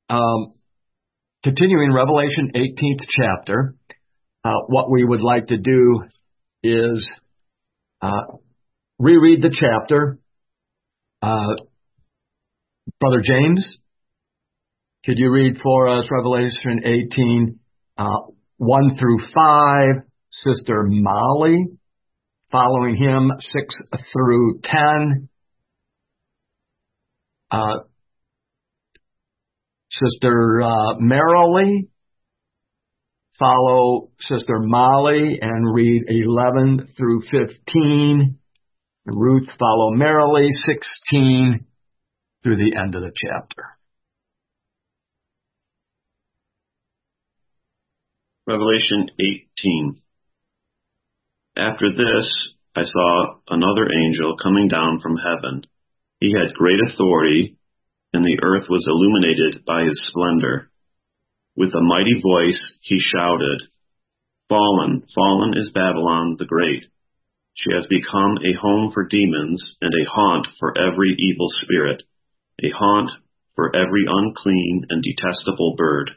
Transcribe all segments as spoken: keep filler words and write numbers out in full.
Um, continuing Revelation eighteenth chapter, uh, what we would like to do is uh, reread the chapter. Uh, Brother James, could you read for us Revelation eighteen, uh, one through five? Sister Molly, following him, six through ten. Uh, Sister uh, Marilee, follow Sister Molly and read eleven through fifteen. Ruth, follow Marilee, sixteen through the end of the chapter. Revelation eighteen. After this, I saw another angel coming down from heaven. He had great authority, and the earth was illuminated by his splendor. With a mighty voice he shouted, "Fallen, fallen is Babylon the Great. She has become a home for demons and a haunt for every evil spirit, a haunt for every unclean and detestable bird.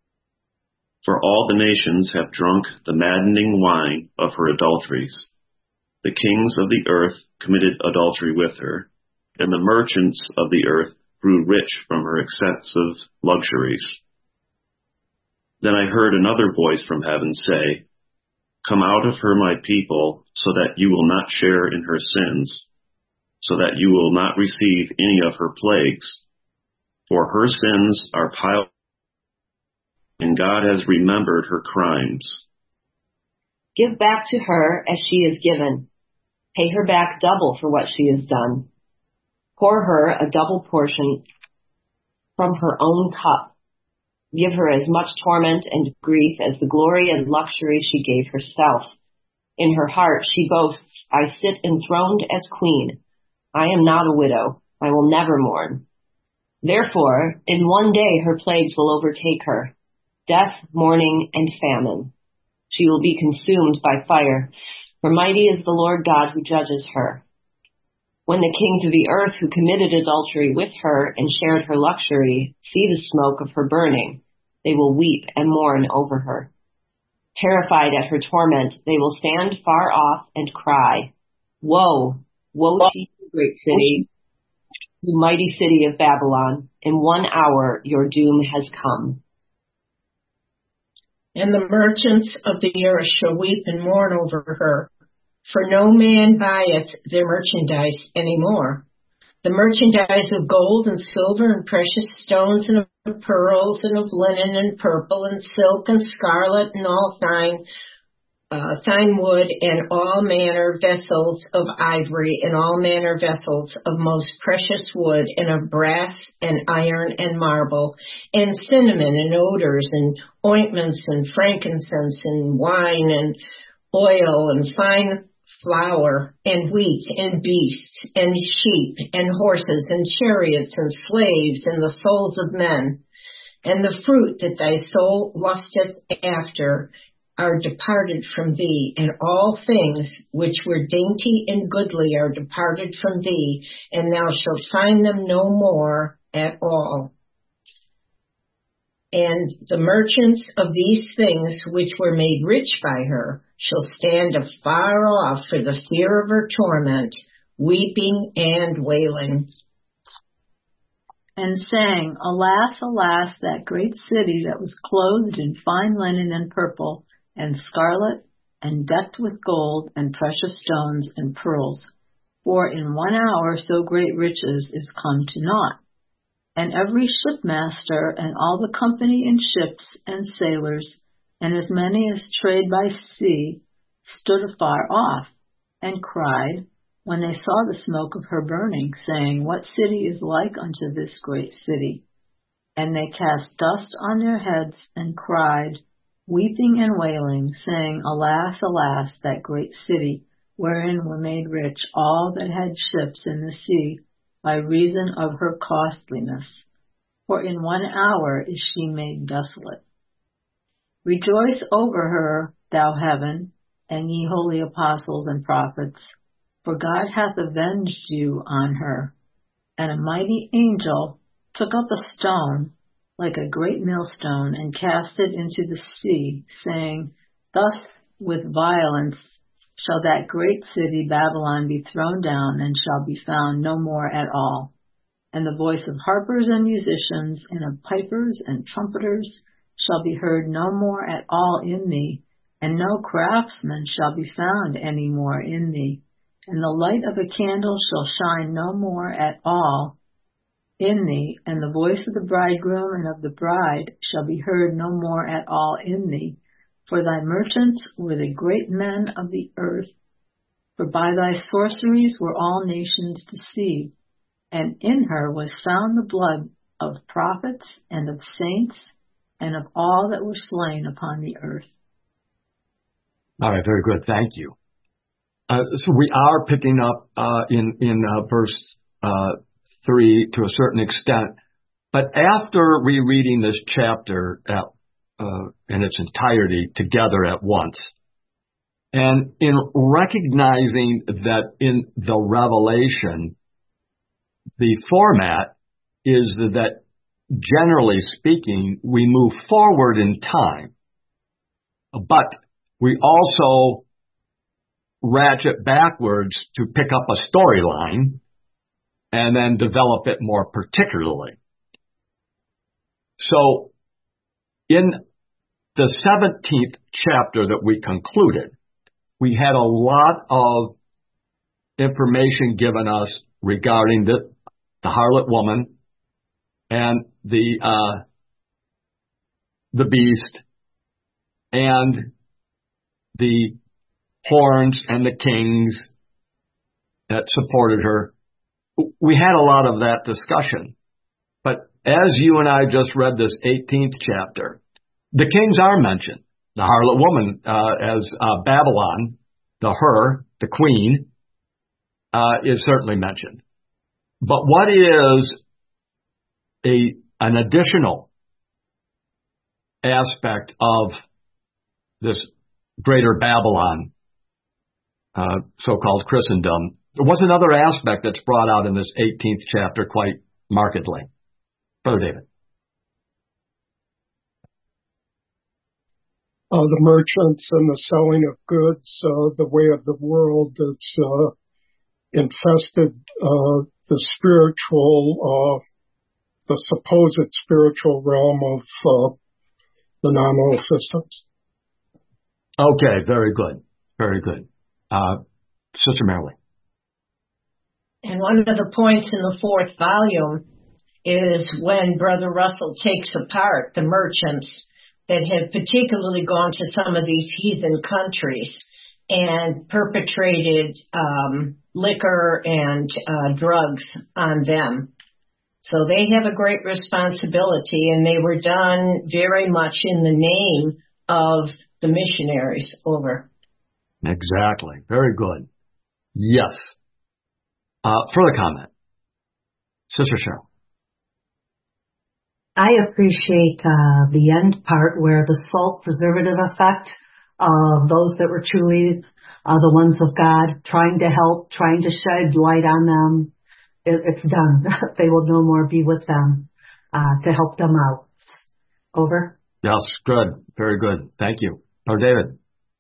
For all the nations have drunk the maddening wine of her adulteries. The kings of the earth committed adultery with her, and the merchants of the earth grew rich from her excessive luxuries." Then I heard another voice from heaven say, "Come out of her, my people, so that you will not share in her sins, so that you will not receive any of her plagues. For her sins are piled, and God has remembered her crimes." Give back to her as she is given. Pay her back double for what she has done. Pour her a double portion from her own cup. Give her as much torment and grief as the glory and luxury she gave herself. In her heart she boasts, "I sit enthroned as queen. I am not a widow. I will never mourn." Therefore, in one day her plagues will overtake her: death, mourning, and famine. She will be consumed by fire, for mighty is the Lord God who judges her. When the kings of the earth who committed adultery with her and shared her luxury see the smoke of her burning, they will weep and mourn over her. Terrified at her torment, they will stand far off and cry, "Woe, woe to you, great city, you mighty city of Babylon! In one hour your doom has come." And the merchants of the earth shall weep and mourn over her, for no man buyeth their merchandise any more. The merchandise of gold and silver and precious stones and of pearls and of linen and purple and silk and scarlet and all fine, uh, fine wood and all manner vessels of ivory and all manner vessels of most precious wood and of brass and iron and marble and cinnamon and odors and ointments and frankincense and wine and oil and fine flour and wheat and beasts and sheep and horses and chariots and slaves and the souls of men. And the fruit that thy soul lusteth after are departed from thee, and all things which were dainty and goodly are departed from thee, and thou shalt find them no more at all. And the merchants of these things which were made rich by her shall stand afar off for the fear of her torment, weeping and wailing, and saying, "Alas, alas, that great city that was clothed in fine linen and purple and scarlet and decked with gold and precious stones and pearls. For in one hour so great riches is come to naught. And every shipmaster and all the company in ships and sailors, and as many as trade by sea, stood afar off, and cried, when they saw the smoke of her burning, saying, What city is like unto this great city? And they cast dust on their heads, and cried, weeping and wailing, saying, Alas, alas, that great city, wherein were made rich all that had ships in the sea, by reason of her costliness. For in one hour is she made desolate. Rejoice over her, thou heaven, and ye holy apostles and prophets, for God hath avenged you on her. And a mighty angel took up a stone like a great millstone, and cast it into the sea, saying, Thus with violence shall that great city Babylon be thrown down, and shall be found no more at all. And the voice of harpers and musicians, and of pipers and trumpeters, shall be heard no more at all in thee, and no craftsman shall be found any more in thee. And the light of a candle shall shine no more at all in thee, and the voice of the bridegroom and of the bride shall be heard no more at all in thee. For thy merchants were the great men of the earth, for by thy sorceries were all nations deceived. And in her was found the blood of prophets and of saints and of all that were slain upon the earth. All right, very good. Thank you. Uh, so we are picking up uh, in in uh, verse uh, three to a certain extent, but after rereading this chapter at, uh, in its entirety together at once, and in recognizing that in the Revelation, the format is that, generally speaking, we move forward in time, but we also ratchet backwards to pick up a storyline and then develop it more particularly. So in the seventeenth chapter that we concluded, we had a lot of information given us regarding the, the harlot woman and the uh, the beast and the horns and the kings that supported her. We had a lot of that discussion. But as you and I just read this eighteenth chapter, the kings are mentioned. The harlot woman uh, as uh, Babylon, the her, the queen, uh, is certainly mentioned. But what is a an additional aspect of this greater Babylon, uh, so-called Christendom? There was another aspect that's brought out in this eighteenth chapter quite markedly. Brother David. Uh, the merchants and the selling of goods, uh, the way of the world that's uh, infested uh, the spiritual, uh, the supposed spiritual realm of uh, the nominal systems. Okay, very good. Very good. Uh, Sister Marilyn. And one of the points in the fourth volume is when Brother Russell takes apart the merchants that have particularly gone to some of these heathen countries and perpetrated um, liquor and uh, drugs on them. So they have a great responsibility, and they were done very much in the name of the missionaries over. Exactly. Very good. Yes. Uh, further comment. Sister Cheryl. I appreciate uh, the end part where the salt preservative effect of those that were truly uh, the ones of God, trying to help, trying to shed light on them. It, it's done. They will no more be with them uh, to help them out. Over. Yes, good. Very good. Thank you. Brother David.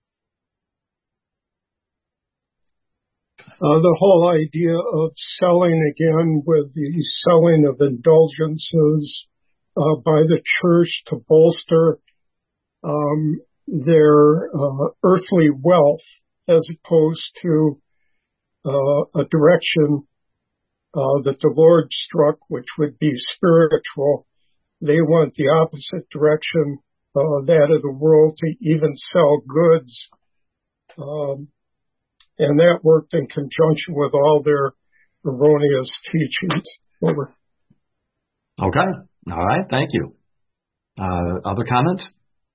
Uh, the whole idea of selling again with the selling of indulgences uh, by the church to bolster um, their uh, earthly wealth as opposed to uh, a direction uh, that the Lord struck, which would be spiritual. They want the opposite direction, uh, that of the world, to even sell goods. Um, and that worked in conjunction with all their erroneous teachings. Over. Okay. All right. Thank you. Uh, other comments?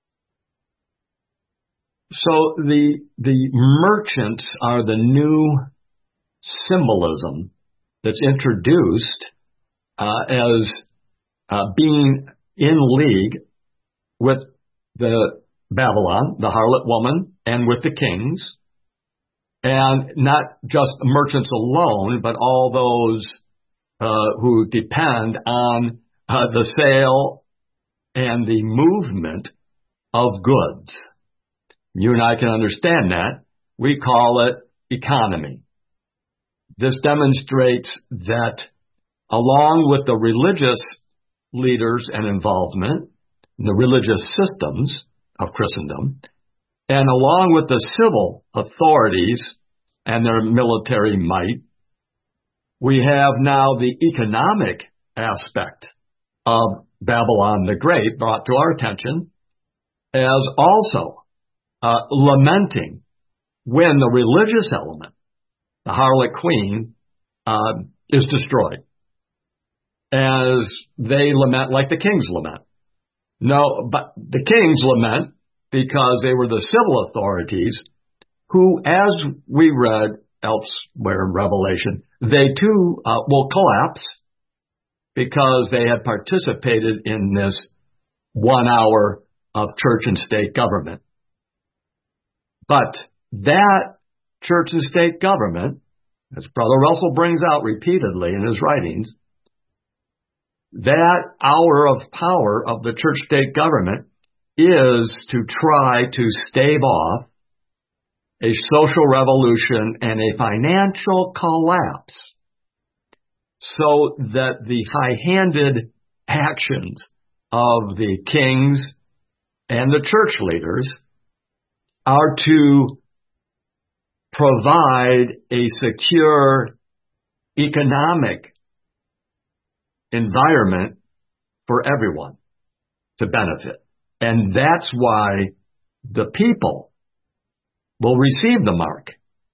So the the merchants are the new symbolism that's introduced uh, as uh, being in league with the Babylon, the harlot woman, and with the kings, and not just merchants alone, but all those uh, who depend on uh, the sale and the movement of goods. You and I can understand that. We call it economy. This demonstrates that along with the religious leaders and involvement, the religious systems of Christendom, and along with the civil authorities and their military might, we have now the economic aspect of Babylon the Great brought to our attention as also uh, lamenting when the religious element, the harlot queen, uh, is destroyed. As they lament like the kings lament. No, but the kings lament because they were the civil authorities who, as we read elsewhere in Revelation, they too uh, will collapse because they had participated in this one hour of church and state government. But that church and state government, as Brother Russell brings out repeatedly in his writings, that hour of power of the church-state government is to try to stave off a social revolution and a financial collapse so that the high-handed actions of the kings and the church leaders are to provide a secure economic environment for everyone to benefit. And that's why the people will receive the mark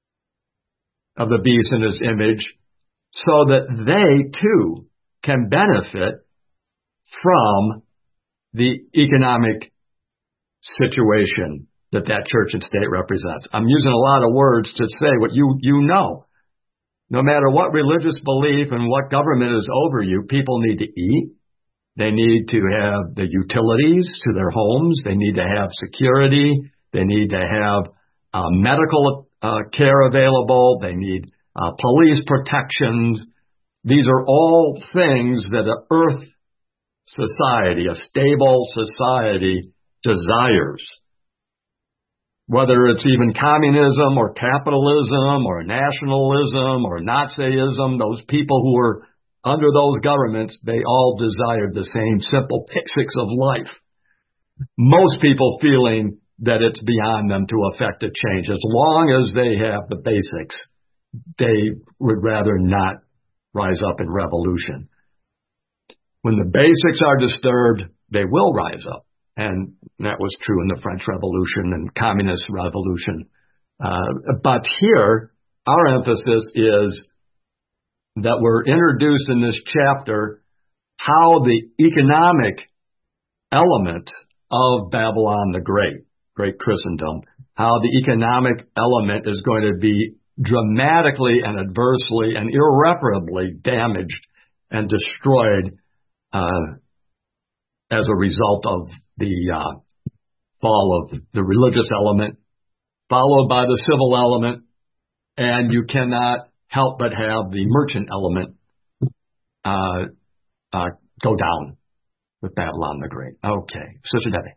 of the beast in his image so that they too can benefit from the economic situation that that church and state represents. I'm using a lot of words to say what you, you know. No matter what religious belief and what government is over you, people need to eat. They need to have the utilities to their homes. They need to have security. They need to have uh, medical uh, care available. They need uh, police protections. These are all things that an earth society, a stable society, desires. Whether it's even communism or capitalism or nationalism or Nazism, those people who were under those governments, they all desired the same simple basics of life. Most people feeling that it's beyond them to affect a change. As long as they have the basics, they would rather not rise up in revolution. When the basics are disturbed, they will rise up. And that was true in the French Revolution and Communist Revolution. Uh, but here, our emphasis is that we're introduced in this chapter how the economic element of Babylon the Great, Great Christendom, how the economic element is going to be dramatically and adversely and irreparably damaged and destroyed uh, as a result of the uh, fall of the religious element, followed by the civil element, and you cannot help but have the merchant element uh, uh, go down with Babylon the Great. Okay, Sister Debbie.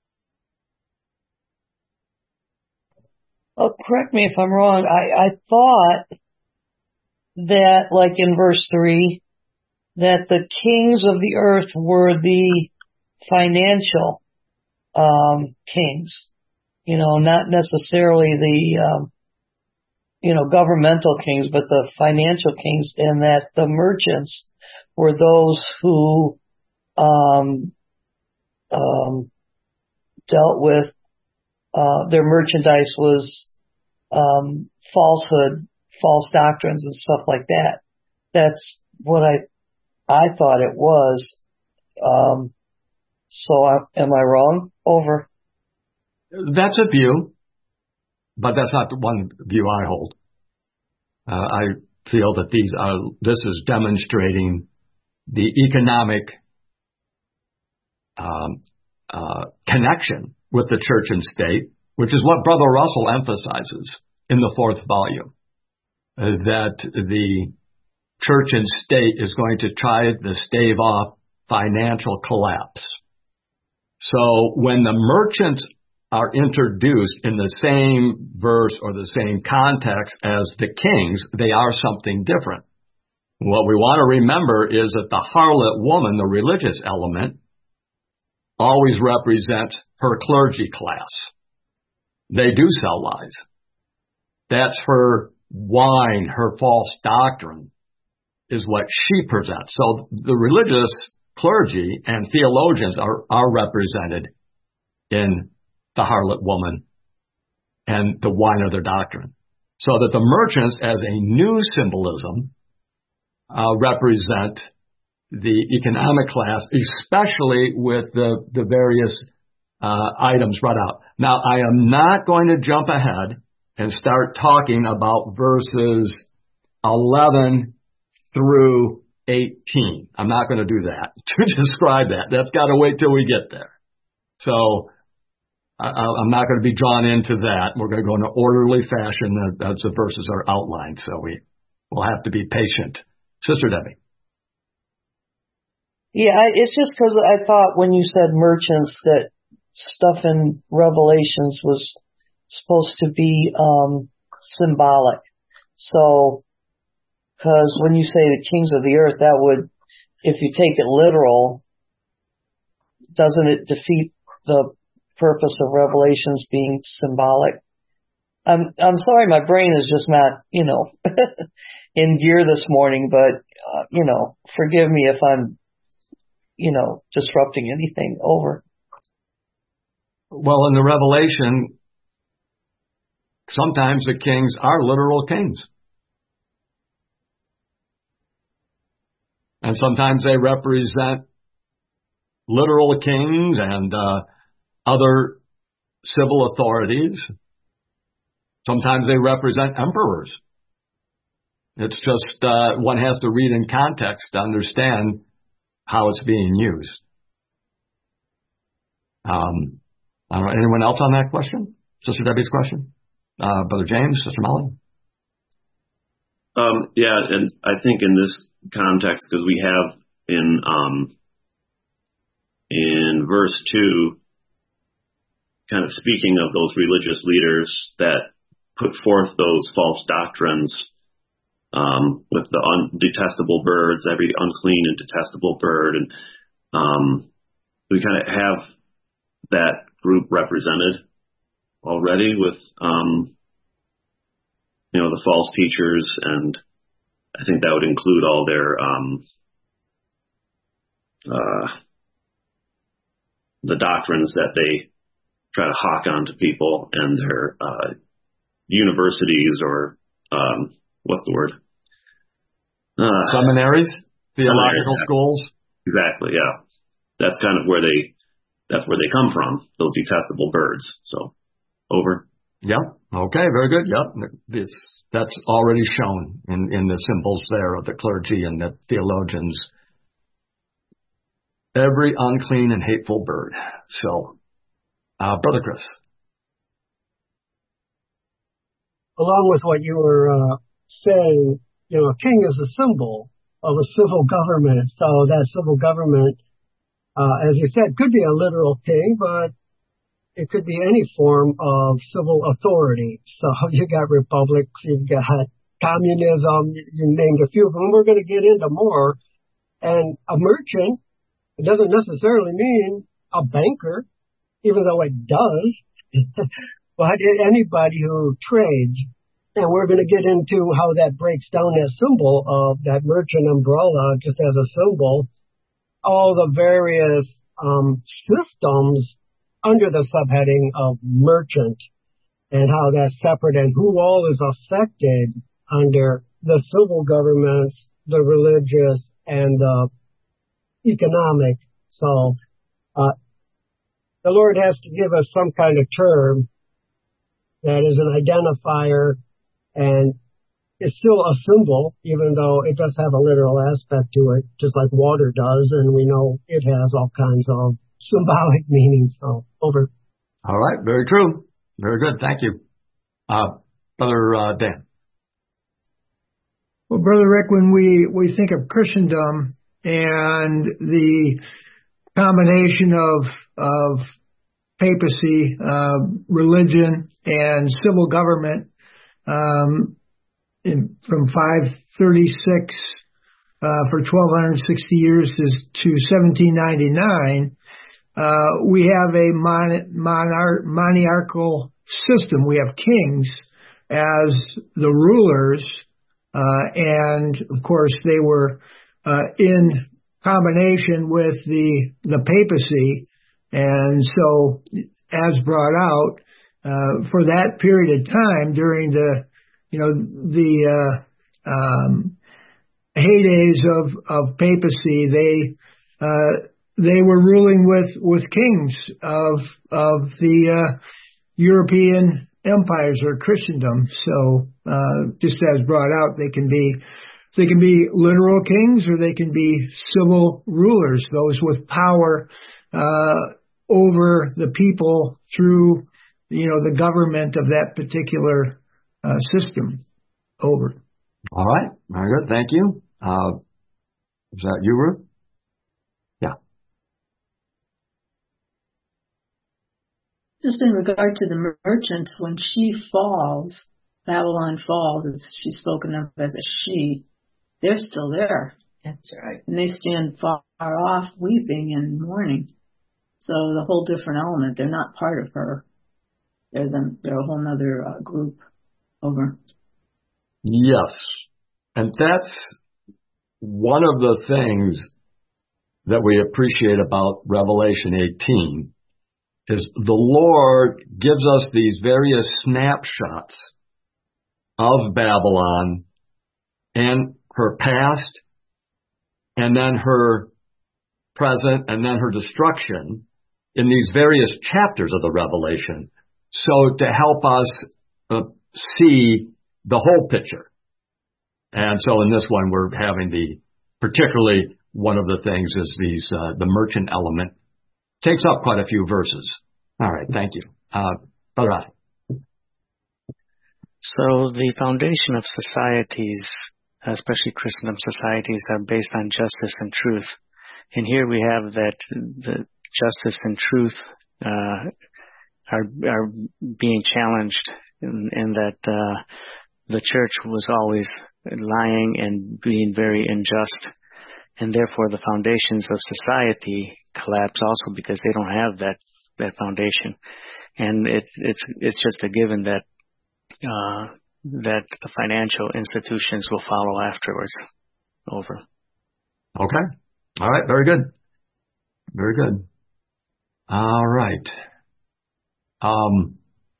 Oh, correct me if I'm wrong. I, I thought that, like in verse three, that the kings of the earth were the financial um, kings, you know, not necessarily the, um, you know, governmental kings, but the financial kings, and that the merchants were those who um, um, dealt with uh, their merchandise was um, falsehood, false doctrines, and stuff like that. That's what I I thought it was. Um, So I, am I wrong? Over. That's a view, but that's not the one view I hold. Uh, I feel that these are, this is demonstrating the economic um, uh, connection with the church and state, which is what Brother Russell emphasizes in the fourth volume, uh, that the church and state is going to try to stave off financial collapse. So when the merchants are introduced in the same verse or the same context as the kings, they are something different. What we want to remember is that the harlot woman, the religious element, always represents her clergy class. They do sell lies. That's her wine, her false doctrine is what she presents. So the religious clergy and theologians are, are represented in the harlot woman and the wine of their doctrine. So that the merchants, as a new symbolism, uh, represent the economic class, especially with the, the various uh, items brought out. Now, I am not going to jump ahead and start talking about verses eleven through eighteen. I'm not going to do that to describe that. That's got to wait till we get there. So I, I'm not going to be drawn into that. We're going to go in an orderly fashion as the verses are outlined. So we will have to be patient. Sister Debbie. Yeah, I, it's just because I thought when you said merchants that stuff in Revelations was supposed to be um, symbolic. So, because when you say the kings of the earth, that would, if you take it literal, doesn't it defeat the purpose of Revelations being symbolic? I'm I'm sorry, my brain is just not, you know, in gear this morning, but, uh, you know, forgive me if I'm, you know, disrupting anything. Over. Well, in the Revelation, sometimes the kings are literal kings. And sometimes they represent literal kings and uh, other civil authorities. Sometimes they represent emperors. It's just uh, one has to read in context to understand how it's being used. Um, I don't know, anyone else on that question? Sister Debbie's question? Uh, Brother James, Sister Molly? Um, yeah, and I think in this context, because we have in um, in verse two, kind of speaking of those religious leaders that put forth those false doctrines um, with the un- detestable birds, every unclean and detestable bird, and um, we kind of have that group represented already with um, you know the false teachers, and I think that would include all their um, uh, the doctrines that they try to hawk onto people, and their uh, universities or um, what's the word? Uh, Seminaries, theological seminaries, schools. Exactly, yeah. That's kind of where they that's where they come from. Those detestable birds. So, over. Yep. Okay. Very good. Yep. It's, that's already shown in, in the symbols there of the clergy and the theologians. Every unclean and hateful bird. So, uh, Brother Chris. Along with what you were uh, saying, you know, a king is a symbol of a civil government. So that civil government, uh, as you said, could be a literal king, but it could be any form of civil authority. So you got republics, you've got communism, you named a few of them. We're going to get into more. And a merchant, it doesn't necessarily mean a banker, even though it does. But anybody who trades, and we're going to get into how that breaks down that symbol of that merchant umbrella, just as a symbol, all the various um, systems under the subheading of merchant, and how that's separate, and who all is affected under the civil governments, the religious, and the economic. So uh, the Lord has to give us some kind of term that is an identifier, and it's still a symbol, even though it does have a literal aspect to it, just like water does, and we know it has all kinds of symbolic meanings. So, over. All right. Very true. Very good. Thank you. Uh, Brother uh, Dan. Well, Brother Rick, when we, we think of Christendom and the combination of of papacy, uh, religion, and civil government um, in, from five thirty-six uh, for twelve sixty years to seventeen ninety-nine. Uh, we have a mon- monar- monarchical system. We have kings as the rulers, uh, and of course they were uh, in combination with the the papacy. And so, as brought out, uh, for that period of time during the, you know, the uh, um, heydays of, of papacy, they uh, they were ruling with, with kings of of the uh, European empires or Christendom. So, uh, just as brought out, they can be they can be literal kings or they can be civil rulers, those with power Uh, over the people through, you know, the government of that particular uh, system. Over. All right. Very good. Thank you. Uh, is that you, Ruth? Yeah. Just in regard to the merchants, when she falls, Babylon falls, it's, she's spoken of as a she, they're still there. That's right. And they stand far off weeping and mourning. So the whole different element, they're not part of her. They're them. They're a whole other uh, group. Over. Yes. And that's one of the things that we appreciate about Revelation eighteen is the Lord gives us these various snapshots of Babylon and her past and then her present and then her destruction in these various chapters of the Revelation, so to help us uh, see the whole picture. And so in this one, we're having the, particularly one of the things is these, uh, the merchant element takes up quite a few verses. All right, thank you. Uh, Brother Rai. So the foundation of societies, especially Christendom societies, are based on justice and truth. And here we have that the justice and truth uh, are are being challenged, in, in that uh, the church was always lying and being very unjust, and therefore the foundations of society collapse also because they don't have that that foundation. And it, it's it's just a given that uh, that the financial institutions will follow afterwards. Over. Okay. All right. Very good. Very good. All right. Um,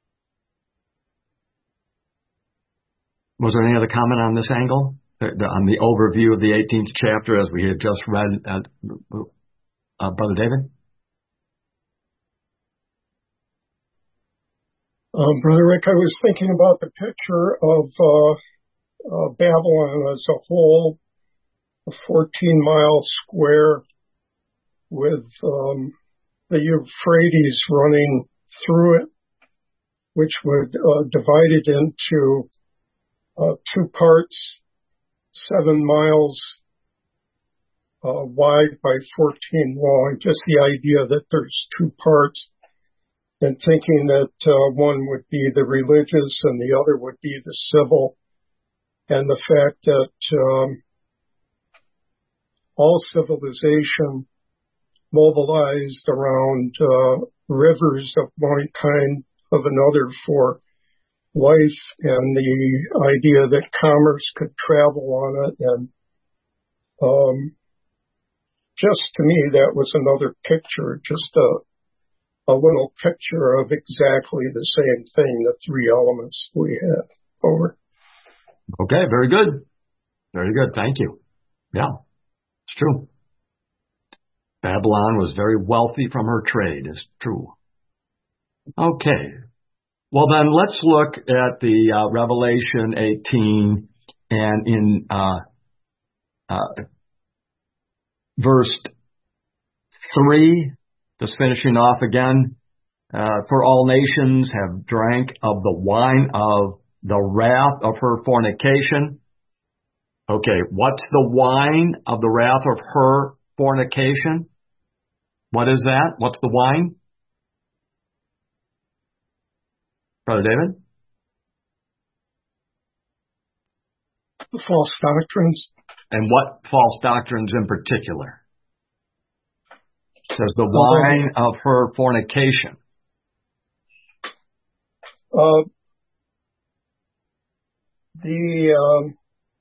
was there any other comment on this angle, the, the, on the overview of the eighteenth chapter as we had just read, uh, uh, Brother David? Um, Brother Rick, I was thinking about the picture of uh, uh, Babylon as a whole, a fourteen mile square with um, the Euphrates running through it, which would uh, divide it into uh, two parts, seven miles uh, wide by fourteen long. Just the idea that there's two parts, and thinking that uh, one would be the religious and the other would be the civil, and the fact that um, all civilization mobilized around uh, rivers of one kind of another for life, and the idea that commerce could travel on it. And um, just to me, that was another picture, just a, a little picture of exactly the same thing, the three elements we have. Over. Okay, very good. Very good. Thank you. Yeah, it's true. Babylon was very wealthy from her trade. It's true. Okay. Well, then let's look at the uh, Revelation eighteen and in uh, uh, verse three, just finishing off again. Uh, for all nations have drank of the wine of the wrath of her fornication. Okay, what's the wine of the wrath of her fornication? What is that? What's the wine? Brother David? The false doctrines. And what false doctrines in particular? It says the wine of her fornication. Uh, the, um,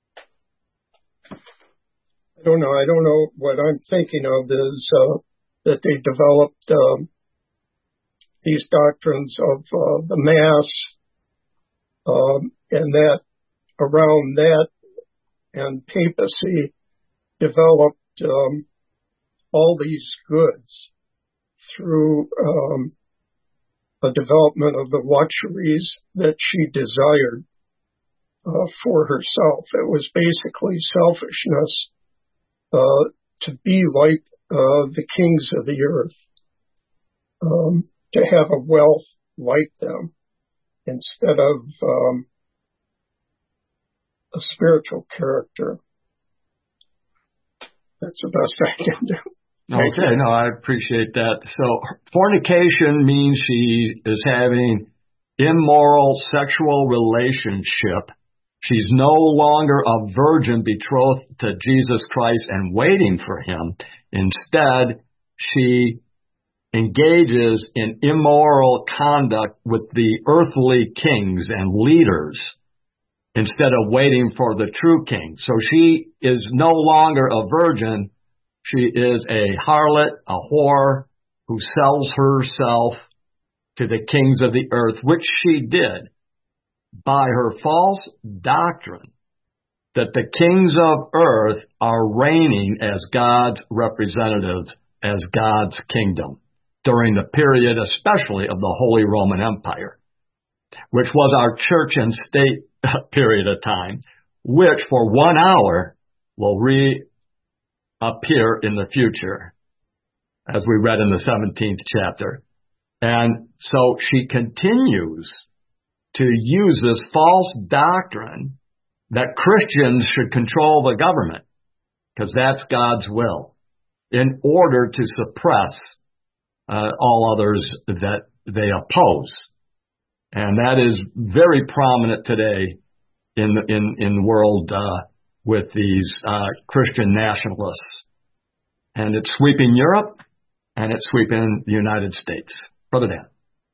I don't know, I don't know what I'm thinking of is, uh, that they developed, um, these doctrines of, uh, the Mass, um, and that around that and papacy developed, um, all these goods through, um, the development of the luxuries that she desired uh, for herself. It was basically selfishness uh, to be like uh, the kings of the earth, um, to have a wealth like them instead of um, a spiritual character. That's the best I can do. Okay, no, I appreciate that. So fornication means she is having immoral sexual relationship. She's no longer a virgin betrothed to Jesus Christ and waiting for him. Instead, she engages in immoral conduct with the earthly kings and leaders instead of waiting for the true king. So she is no longer a virgin. She is a harlot, a whore, who sells herself to the kings of the earth, which she did by her false doctrine that the kings of earth are reigning as God's representatives, as God's kingdom, during the period especially of the Holy Roman Empire, which was our church and state period of time, which for one hour will re appear in the future, as we read in the seventeenth chapter. And so she continues to use this false doctrine that Christians should control the government, because that's God's will, in order to suppress uh, all others that they oppose. And that is very prominent today in the, in, in the world uh, with these uh, Christian nationalists. And it's sweeping Europe, and it's sweeping the United States. Brother Dan.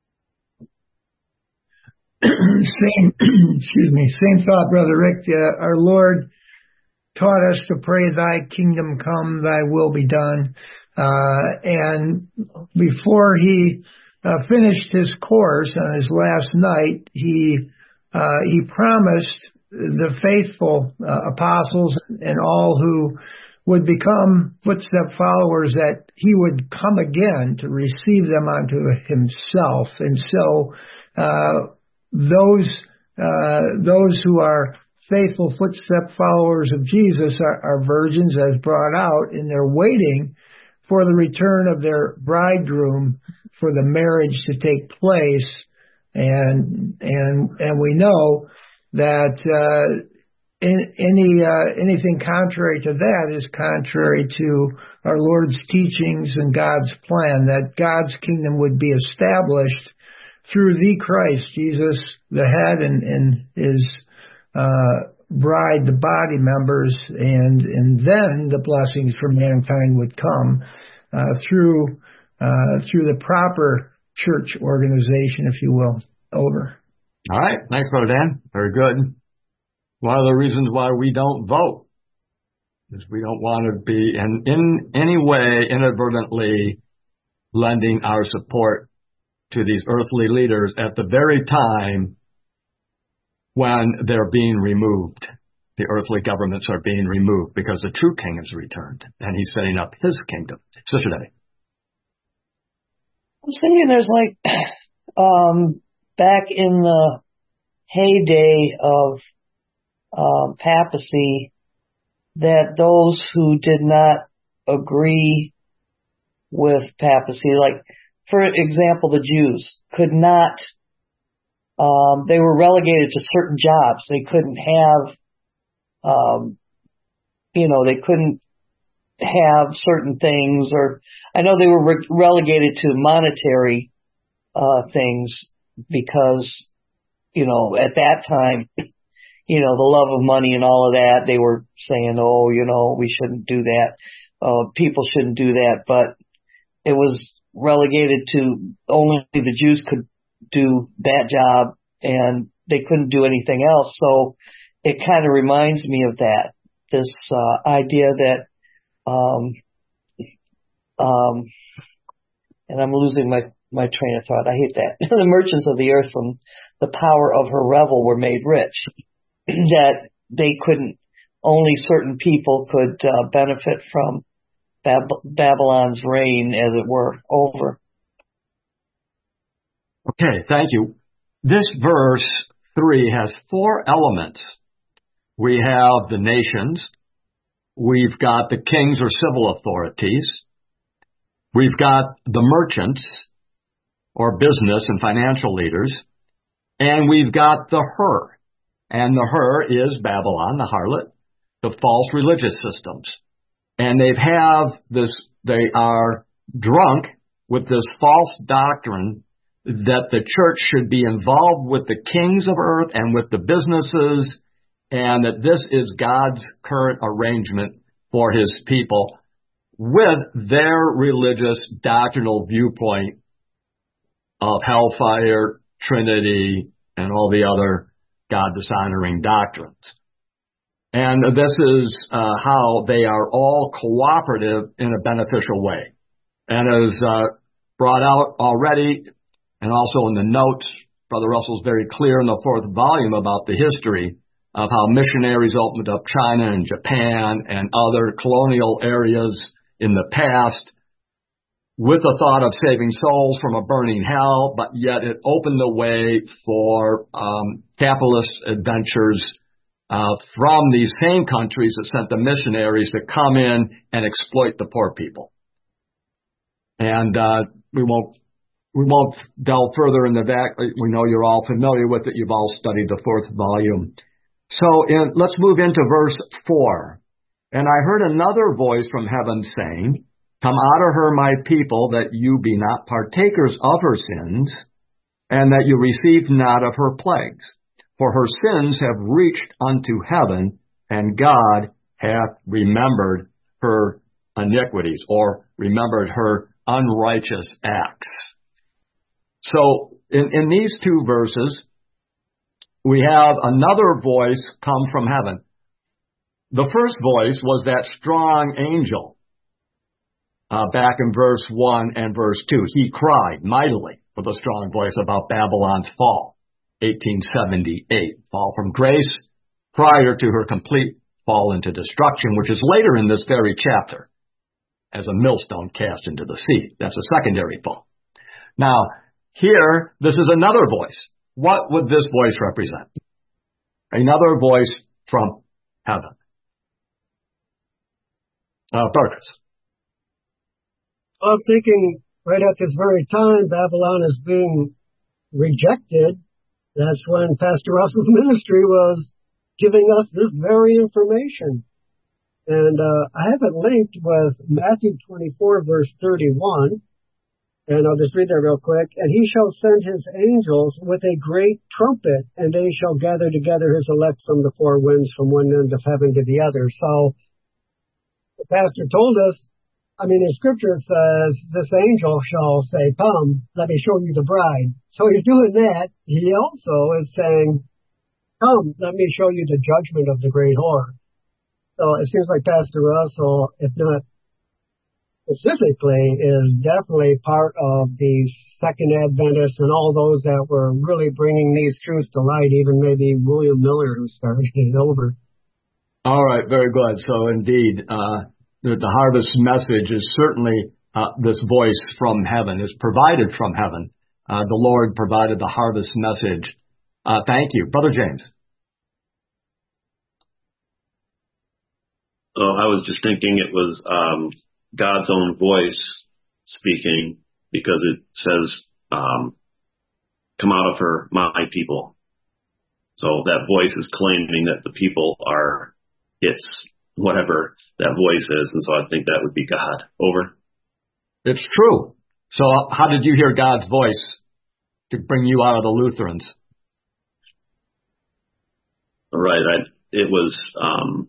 Same, excuse me, same thought, Brother Rick. Uh, our Lord taught us to pray, thy kingdom come, thy will be done. Uh, and before he uh, finished his course on his last night, he uh, he promised the faithful uh, apostles and all who would become footstep followers that he would come again to receive them unto himself. And so uh, those uh, those who are faithful footstep followers of Jesus are, are virgins, as brought out, and they're waiting for the return of their bridegroom, for the marriage to take place. And and and we know that uh, in, any uh, anything contrary to that is contrary to our Lord's teachings and God's plan, that God's kingdom would be established through the Christ Jesus, the head, and, and his uh, bride, the body members, and and then the blessings for mankind would come uh, through uh, through the proper church organization, if you will. Over. All right. Thanks, Brother Dan. Very good. One of the reasons why we don't vote is we don't want to be in, in any way inadvertently lending our support to these earthly leaders at the very time when they're being removed. The earthly governments are being removed because the true king has returned and he's setting up his kingdom. Sister Debbie. I was thinking there's like, um, back in the heyday of um, papacy, that those who did not agree with papacy, like, for example, the Jews, could not, um, they were relegated to certain jobs. They couldn't have, um, you know, they couldn't have certain things, or I know they were re- relegated to monetary uh, things because, you know, at that time, you know, the love of money and all of that, they were saying, oh, you know, we shouldn't do that. Uh, people shouldn't do that. But it was relegated to only the Jews could do that job and they couldn't do anything else. So it kind of reminds me of that, this uh, idea that, um, um, and I'm losing my, my train of thought. I hate that. The merchants of the earth from the power of her revel were made rich. That they couldn't, only certain people could uh, benefit from Bab- Babylon's reign, as it were, over. Okay, thank you. This verse three has four elements. We have the nations. We've got the kings or civil authorities. We've got the merchants or business and financial leaders. And we've got the her. And the her is Babylon, the harlot, the false religious systems. And they have this, they are drunk with this false doctrine that the church should be involved with the kings of earth and with the businesses, and that this is God's current arrangement for his people with their religious doctrinal viewpoint of hellfire, Trinity, and all the other God-dishonoring doctrines. And this is uh, how they are all cooperative in a beneficial way. And as uh, brought out already, and also in the notes, Brother Russell's very clear in the fourth volume about the history of how missionaries opened up China and Japan and other colonial areas in the past with the thought of saving souls from a burning hell, but yet it opened the way for um, capitalist adventures uh, from these same countries that sent the missionaries to come in and exploit the poor people. And uh, we won't we won't delve further into that. We know you're all familiar with it. You've all studied the fourth volume. So in, let's move into verse four. And I heard another voice from heaven saying, "Come out of her, my people, that you be not partakers of her sins, and that you receive not of her plagues. For her sins have reached unto heaven, and God hath remembered her iniquities," or remembered her unrighteous acts. So in, in these two verses, we have another voice come from heaven. The first voice was that strong angel. Uh, back in verse one and verse two, he cried mightily with a strong voice about Babylon's fall, eighteen seventy-eight, fall from grace prior to her complete fall into destruction, which is later in this very chapter, as a millstone cast into the sea. That's a secondary fall. Now, here, this is another voice. What would this voice represent? Another voice from heaven. Uh, Burgess. I'm thinking right at this very time Babylon is being rejected. That's when Pastor Russell's ministry was giving us this very information. And uh, I have it linked with Matthew twenty-four, verse thirty-one. And I'll just read that real quick. "And he shall send his angels with a great trumpet, and they shall gather together his elect from the four winds, from one end of heaven to the other." So the pastor told us, I mean, in Scripture it says, this angel shall say, "Come, let me show you the bride." So he's doing that. He also is saying, "Come, let me show you the judgment of the great whore." So it seems like Pastor Russell, if not specifically, is definitely part of the Second Adventists and all those that were really bringing these truths to light, even maybe William Miller, who started it over. All right, very good. So indeed, uh, the, the harvest message is certainly uh, this voice from heaven, is provided from heaven. Uh, the Lord provided the harvest message. Uh, thank you. Brother James. Oh, I was just thinking it was um, God's own voice speaking, because it says, um, "Come out of her, my people." So that voice is claiming that the people are its whatever that voice is. And so I think that would be God. Over. It's true. So how did you hear God's voice to bring you out of the Lutherans? Right. I, it was um,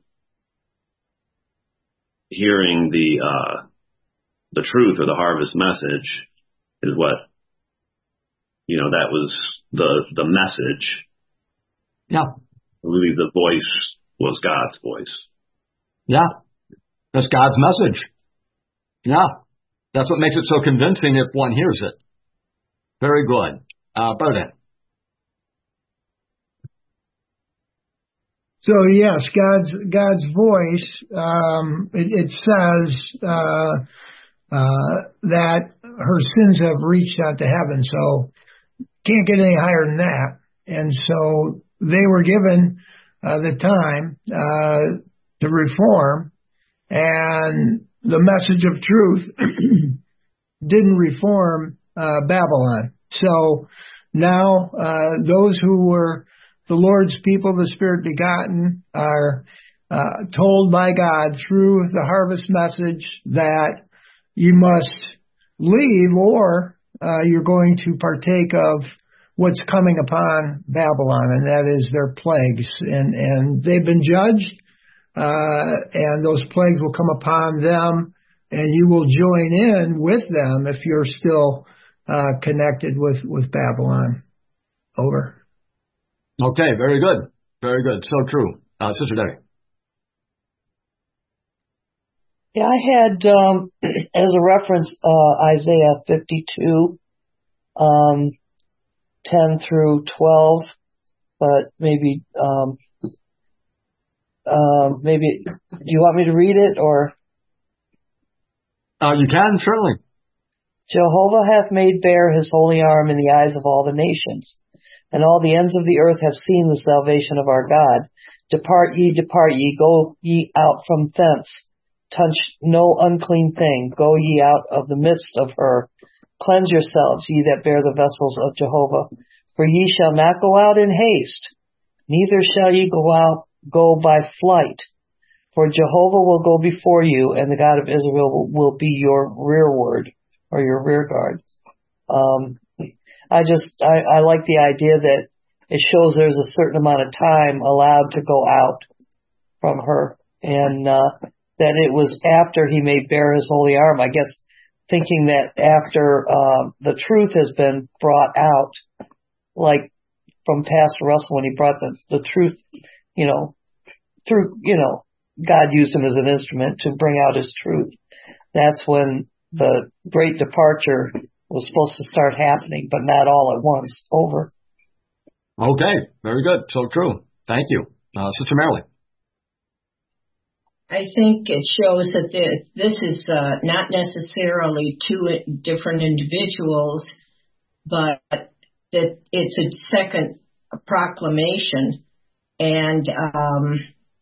hearing the uh, the truth or the harvest message is what, you know, that was the the message. Yeah. I believe the voice was God's voice. Yeah. That's God's message. Yeah. That's what makes it so convincing if one hears it. Very good. Uh, Bernard. So yes, God's God's voice. Um, it, it says uh, uh, that her sins have reached out to heaven. So can't get any higher than that. And so they were given uh, the time uh, to reform, and the message of truth didn't reform uh, Babylon. So now uh, those who were the Lord's people, the Spirit begotten, are uh, told by God through the harvest message that you must leave, or uh, you're going to partake of what's coming upon Babylon, and that is their plagues. And, and they've been judged, uh, and those plagues will come upon them, and you will join in with them if you're still uh, connected with, with Babylon. Over. Okay, very good. Very good. So true. Uh, Sister Debbie. Yeah, I had, um, as a reference, uh, Isaiah fifty-two, um, ten through twelve, but maybe, um, uh, maybe, do you want me to read it, or? Uh, you can, certainly. Jehovah hath made bare his holy arm in the eyes of all the nations, and all the ends of the earth have seen the salvation of our God. Depart ye, depart ye, go ye out from thence. Touch no unclean thing. Go ye out of the midst of her. Cleanse yourselves, ye that bear the vessels of Jehovah. For ye shall not go out in haste, neither shall ye go out, go by flight. For Jehovah will go before you, and the God of Israel will be your rearward, or your rear guard. Um, I just, I, I like the idea that it shows there's a certain amount of time allowed to go out from her, and uh, that it was after he made bare his holy arm. I guess thinking that after uh, the truth has been brought out, like from Pastor Russell when he brought the, the truth, you know, through, you know, God used him as an instrument to bring out his truth. That's when the great departure was supposed to start happening, but not all at once. Over. Okay, very good. So true. Thank you. Uh, Sister Marilyn. I think it shows that the, this is uh, not necessarily two different individuals, but that it's a second proclamation. And um,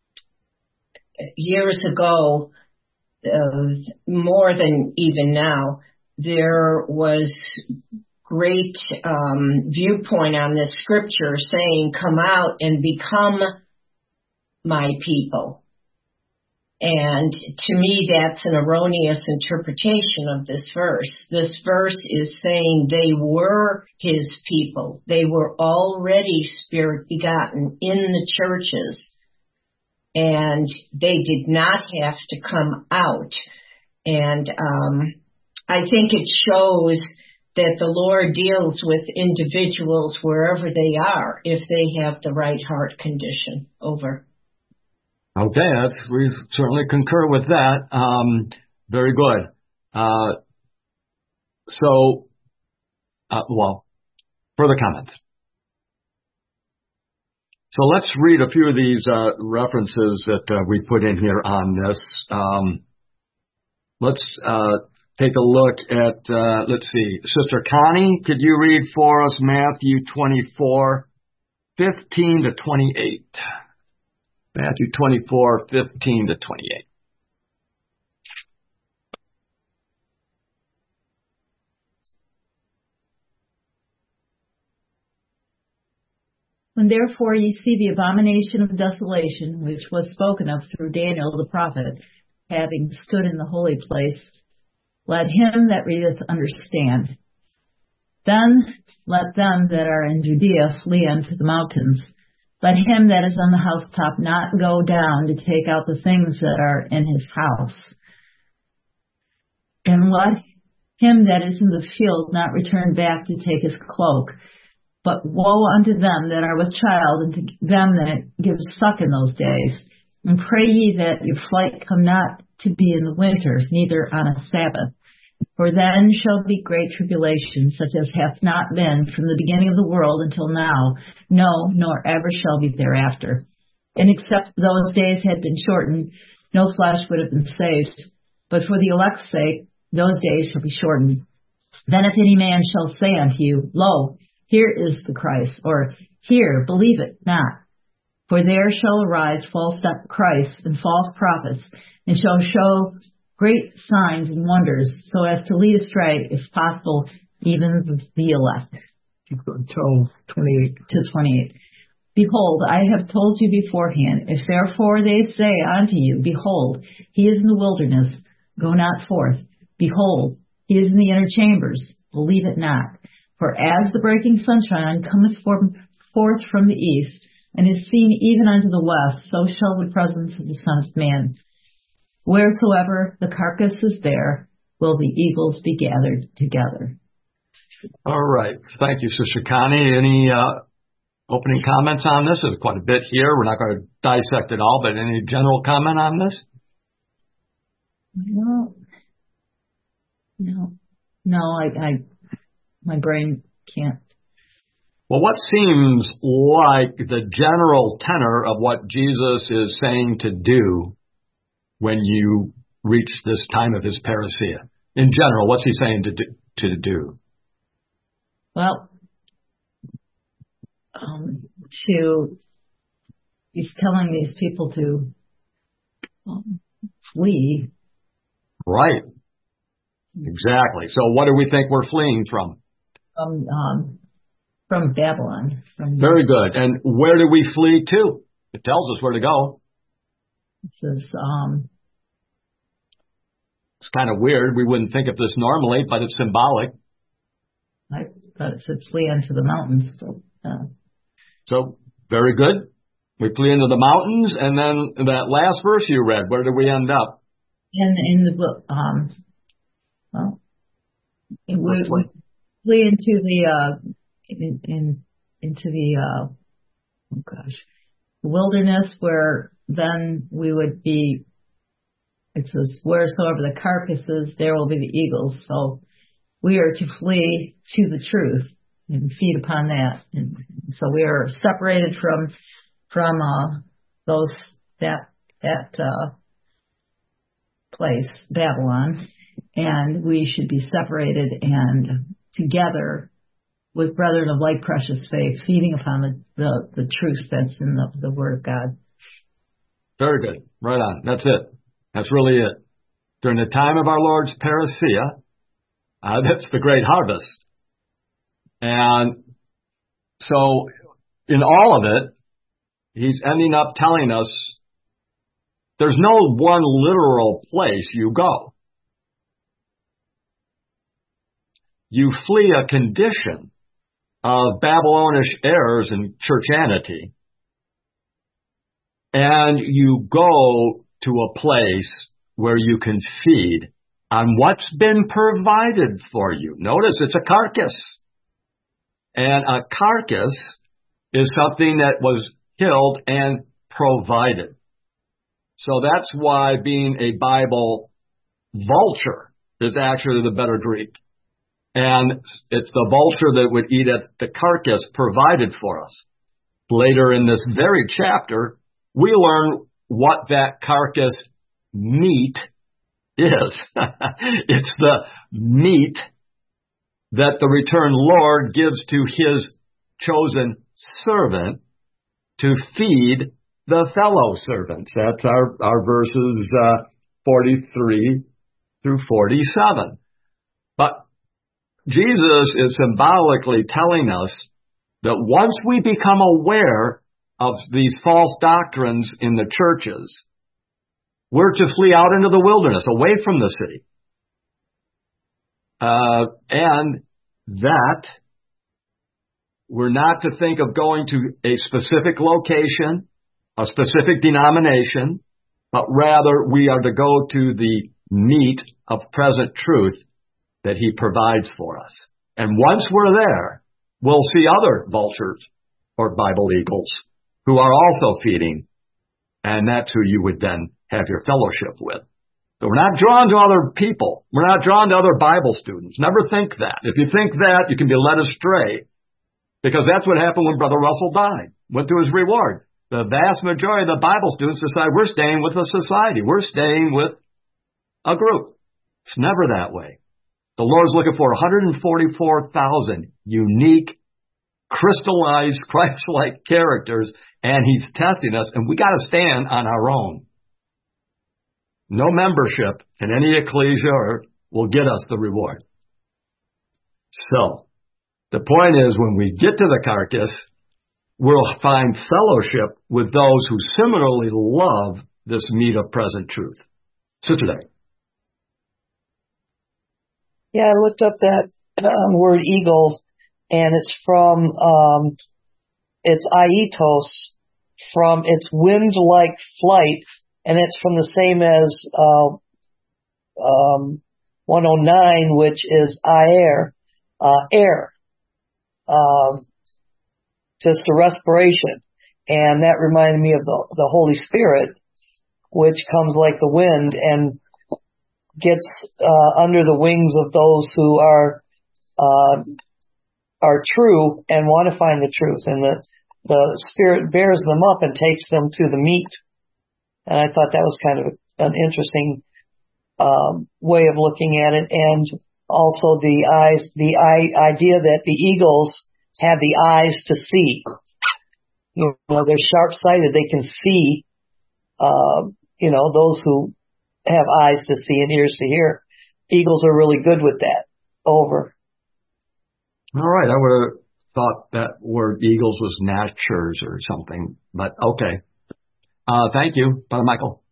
years ago, uh, more than even now, there was great um, viewpoint on this scripture saying, come out and become my people. And to me, that's an erroneous interpretation of this verse. This verse is saying they were his people. They were already spirit begotten in the churches, and they did not have to come out. And um, I think it shows that the Lord deals with individuals wherever they are, if they have the right heart condition. Over. Okay, that's, we certainly concur with that. Um, very good. Uh, so, uh, well, further comments. So let's read a few of these uh, references that uh, we put in here on this. Um, let's uh, take a look at, uh, let's see, Sister Connie, could you read for us Matthew twenty-four, fifteen to twenty-eight? Matthew twenty-four, fifteen to twenty-eight. When therefore ye see the abomination of desolation, which was spoken of through Daniel the prophet, having stood in the holy place, let him that readeth understand. Then let them that are in Judea flee unto the mountains. Let him that is on the housetop not go down to take out the things that are in his house. And let him that is in the field not return back to take his cloak. But woe unto them that are with child, and to them that give suck in those days. And pray ye that your flight come not to be in the winter, neither on a Sabbath. For then shall be great tribulation, such as hath not been from the beginning of the world until now, no, nor ever shall be thereafter. And except those days had been shortened, no flesh would have been saved. But for the elect's sake, those days shall be shortened. Then if any man shall say unto you, Lo, here is the Christ, or here, believe it not. For there shall arise false Christs and false prophets, and shall show great signs and wonders, so as to lead astray, if possible, even the elect. Until twenty-eight. To twenty-eight. Behold, I have told you beforehand, if therefore they say unto you, Behold, he is in the wilderness, go not forth. Behold, he is in the inner chambers, believe it not. For as the breaking sunshine cometh forth from the east, and is seen even unto the west, so shall the presence of the Son of Man. Wheresoever the carcass is there, will the eagles be gathered together. All right. Thank you, Sister Connie. Any uh, opening comments on this? There's quite a bit here. We're not going to dissect it all, but any general comment on this? No. No. No, I, I my brain can't. Well, what seems like the general tenor of what Jesus is saying to do when you reach this time of his parousia? In general, what's he saying to do? To do? Well, um, to he's telling these people to um, flee. Right. Exactly. So what do we think we're fleeing from? Um, um, from Babylon. From Very good. And where do we flee to? It tells us where to go. It says, um, it's kind of weird. We wouldn't think of this normally, but it's symbolic. I thought it said flee into the mountains. So, uh, so very good. We flee into the mountains, and then that last verse you read, where do we end up? In in the um, well, we, we flee into the uh, in, in into the uh, oh gosh, wilderness, where then we would be. It says, wheresoever the carcass is, there will be the eagles. So we are to flee to the truth and feed upon that. And so we are separated from from uh, those that that uh, place, Babylon, and we should be separated and together with brethren of like precious faith, feeding upon the, the, the truth that's in the, the Word of God. Very good. Right on. That's it. That's really it. During the time of our Lord's parousia, uh, that's the great harvest. And so in all of it, he's ending up telling us there's no one literal place you go. You flee a condition of Babylonish errors and churchanity, and you go to a place where you can feed on what's been provided for you. Notice it's a carcass. And a carcass is something that was killed and provided. So that's why being a Bible vulture is actually the better Greek. And it's the vulture that would eat at the carcass provided for us. Later in this very chapter, we learn what that carcass meat is. It's the meat that the returned Lord gives to his chosen servant to feed the fellow servants. That's our, our verses uh, forty-three through forty-seven. But Jesus is symbolically telling us that once we become aware of these false doctrines in the churches, we're to flee out into the wilderness, away from the city. Uh, and that we're not to think of going to a specific location, a specific denomination, but rather we are to go to the meat of present truth that he provides for us. And once we're there, we'll see other vultures or Bible eagles who are also feeding, and that's who you would then have your fellowship with. So we're not drawn to other people. We're not drawn to other Bible students. Never think that. If you think that, you can be led astray, because that's what happened when Brother Russell died, went to his reward. The vast majority of the Bible students decide we're staying with a society. We're staying with a group. It's never that way. The Lord's looking for one hundred forty-four thousand unique, crystallized, Christ-like characters, and he's testing us, and we got to stand on our own. No membership in any ecclesia will get us the reward. So, the point is, when we get to the carcass, we'll find fellowship with those who similarly love this meat of present truth. Sister Day. Yeah, I looked up that um, word eagle, and it's from, um, it's aitos, from its wind-like flight, and it's from the same as uh, um, one oh nine, which is air, uh, air, um, just a respiration. And that reminded me of the, the Holy Spirit, which comes like the wind and gets uh, under the wings of those who are uh, are true and want to find the truth. And the, the Spirit bears them up and takes them to the meat. And I thought that was kind of an interesting um, way of looking at it. And also the eyes, the eye, idea that the eagles have the eyes to see. You know, they're sharp-sighted. They can see, uh, you know, those who have eyes to see and ears to hear. Eagles are really good with that. Over. All right. I would have thought that word eagles was natures or something, but okay. Uh, thank you, Brother Michael.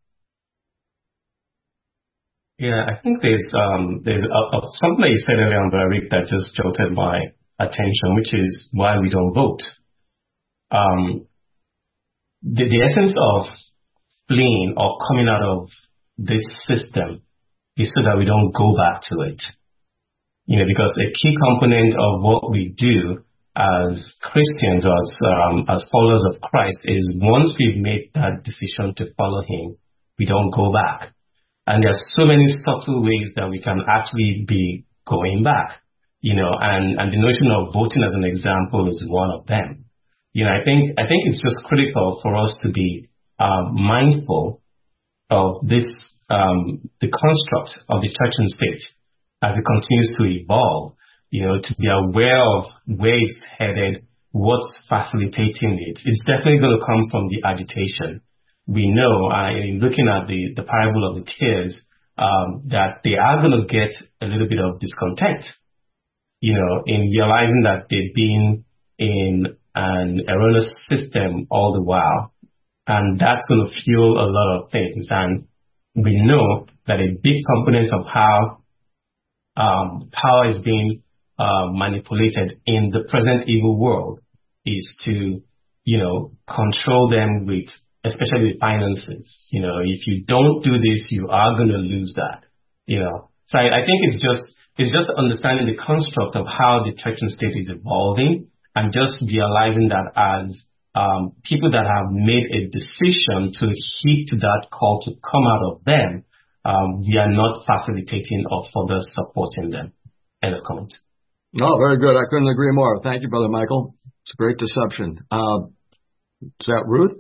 Yeah, I think there's um, there's a, a, something that you said earlier on, Brother Rick, that just jolted my attention, which is why we don't vote. Um, the, the essence of fleeing or coming out of this system is so that we don't go back to it. You know, because a key component of what we do as Christians, as um, as followers of Christ, is once we've made that decision to follow him, we don't go back. And there's so many subtle ways that we can actually be going back. You know, and, and the notion of voting as an example is one of them. You know, I think I think it's just critical for us to be uh, mindful of this, um, the construct of the church and state as it continues to evolve. You know, to be aware of where it's headed, what's facilitating it. It's definitely going to come from the agitation. We know, uh, in looking at the, the parable of the tares, um, that they are going to get a little bit of discontent, you know, in realizing that they've been in an erroneous system all the while. And that's going to fuel a lot of things. And we know that a big component of how um, power is being Uh, manipulated in the present evil world is to, you know, control them with, especially with finances. You know, if you don't do this, you are going to lose that, you know. So I, I think it's just, it's just understanding the construct of how the church and state is evolving, and just realizing that as um, people that have made a decision to heed to that call to come out of them, um, we are not facilitating or further supporting them. End of comment. Oh, very good. I couldn't agree more. Thank you, Brother Michael. It's a great deception. Uh, is that Ruth?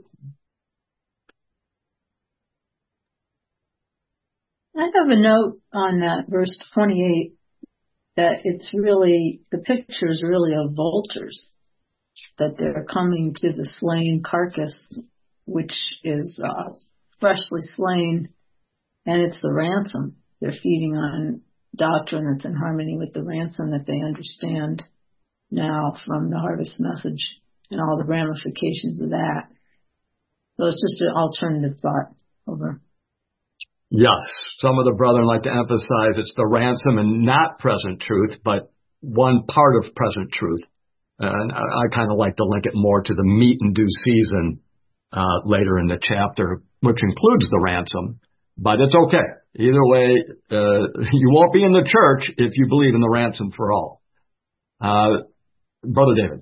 I have a note on that verse twenty-eight that it's really, the picture is really of vultures, that they're coming to the slain carcass, which is uh, freshly slain, and it's the ransom. They're feeding on doctrine that's in harmony with the ransom that they understand. now from the harvest message and all the ramifications of that. So it's just an alternative thought. Over. Yes, some of the brethren like to emphasize it's the ransom and not present truth, but one part of present truth. And I, I kind of like to link it more to the meat in due season uh, later in the chapter, which includes the ransom. But it's okay. Either way, uh, you won't be in the church if you believe in the ransom for all. Uh, Brother David.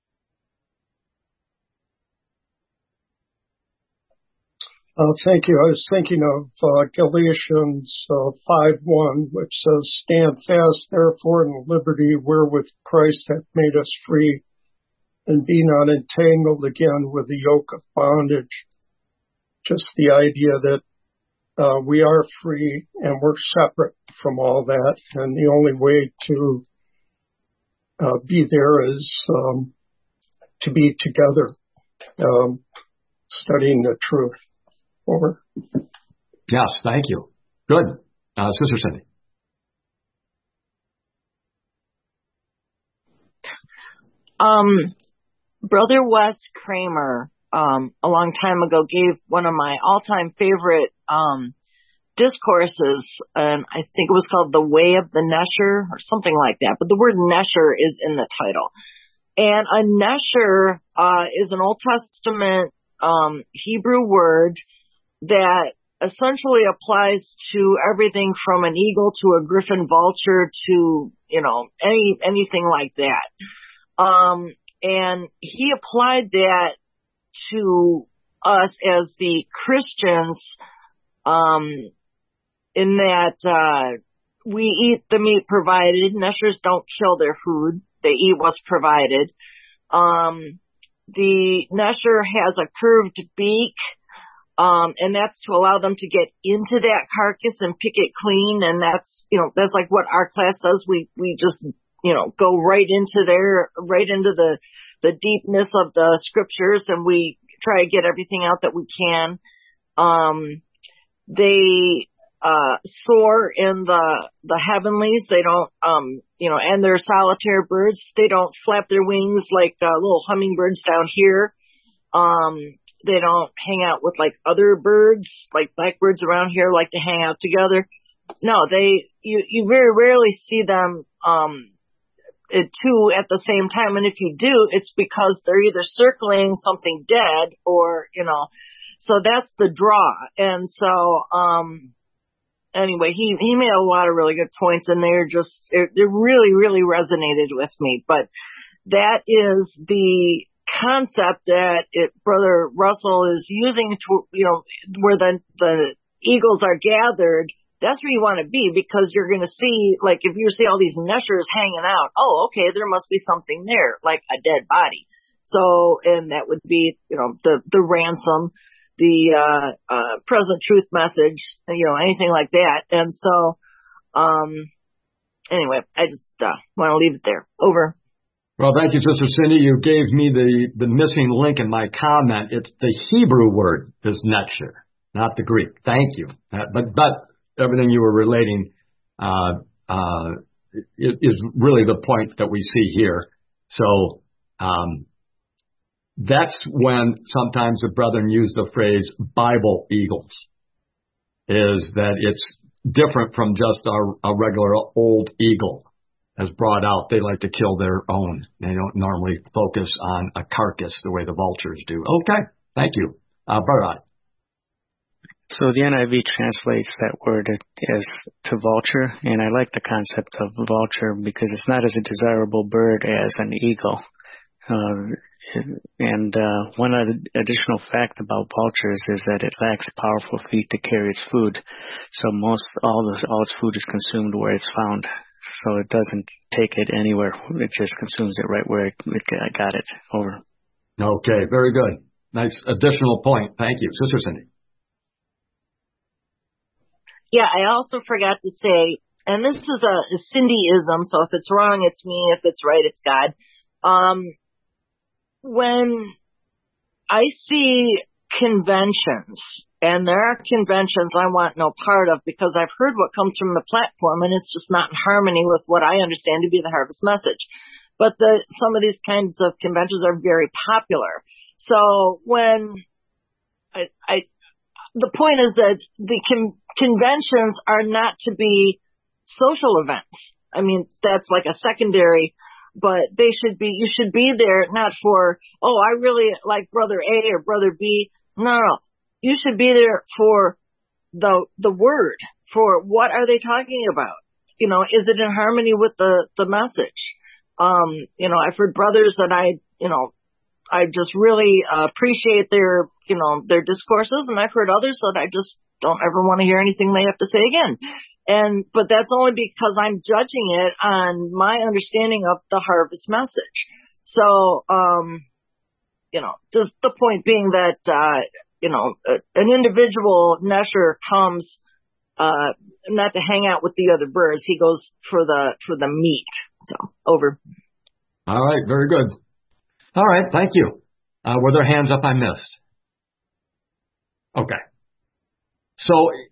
Uh, thank you. I was thinking of uh, Galatians uh, five one, which says, "Stand fast, therefore, in liberty wherewith Christ hath made us free, and be not entangled again with the yoke of bondage." Just the idea that uh, we are free and we're separate from all that, and the only way to uh, be there is um, to be together, um, studying the truth. Over. Yes, thank you. Good. Uh, Sister Cindy. Um, Brother Wes Kramer, um, a long time ago gave one of my all-time favorite, um, discourses, and I think it was called The Way of the Nesher or something like that, but the word Nesher is in the title. And a Nesher, uh, is an Old Testament, um, Hebrew word that essentially applies to everything from an eagle to a griffin vulture to, you know, any, anything like that. Um, and he applied that to us as the Christians, um, in that, uh, we eat the meat provided. Neshers don't kill their food. They eat what's provided. Um, the Nesher has a curved beak. Um, and that's to allow them to get into that carcass and pick it clean. And that's, you know, that's like what our class does. We, we just, you know, go right into there, right into the, the deepness of the scriptures, and we try to get everything out that we can. Um, they, uh, soar in the, the heavenlies. They don't, um, you know, and they're solitary birds. They don't flap their wings like, uh, little hummingbirds down here. Um, They don't hang out with like other birds, like blackbirds around here like to hang out together. No, they, you, you very rarely see them, um, two at the same time. And if you do, it's because they're either circling something dead or, you know, so that's the draw. And so, um, anyway, he, he made a lot of really good points, and they're just, they're, they're really, really resonated with me. But that is the concept that it, Brother Russell is using to, you know, where the, the eagles are gathered. That's where you want to be, because you're going to see, like, if you see all these neshers hanging out, oh, okay, there must be something there, like a dead body. So, and that would be, you know, the, the ransom, the, uh, uh, present truth message, you know, anything like that. And so, um, anyway, I just, uh, want to leave it there. Over. Well, thank you, Sister Cindy. You gave me the, the missing link in my comment. It's the Hebrew word is Nesher, not the Greek. Thank you. Uh, but, but everything you were relating, uh, uh, is really the point that we see here. So, um, that's when sometimes the brethren use the phrase Bible eagles, is that it's different from just a, a regular old eagle. As brought out, they like to kill their own. They don't normally focus on a carcass the way the vultures do. Okay, thank you. Uh, Bharat. So the N I V translates that word as to vulture, and I like the concept of vulture because it's not as a desirable bird as an eagle. Uh, and uh, one additional fact about vultures is that it lacks powerful feet to carry its food. So most all the, all its food is consumed where it's found. So it doesn't take it anywhere. It just consumes it right where it, it got it. Over. Okay, very good. Nice additional point. Thank you. Sister Cindy. Yeah, I also forgot to say, and this is a, a Cindyism, so if it's wrong, it's me. If it's right, it's God. Um, when I see conventions, and there are conventions I want no part of because I've heard what comes from the platform, and it's just not in harmony with what I understand to be the harvest message. but the, some of these kinds of conventions are very popular. So when I, I the point is that the con- conventions are not to be social events. I mean, that's like a secondary, but they should be, you should be there not for, oh, I really like brother A or brother B. No, no, you should be there for the, the word, for what are they talking about? You know, is it in harmony with the, the message? Um, you know, I've heard brothers that I, you know, I just really uh, appreciate their, you know, their discourses, and I've heard others that I just don't ever want to hear anything they have to say again. And, but that's only because I'm judging it on my understanding of the harvest message. So, um, you know, just the point being that, uh, you know, an individual nesher comes, uh, not to hang out with the other birds. He goes for the, for the meat. So, over. All right. Very good. All right. Thank you. Uh, were there hands up I missed? Okay. So,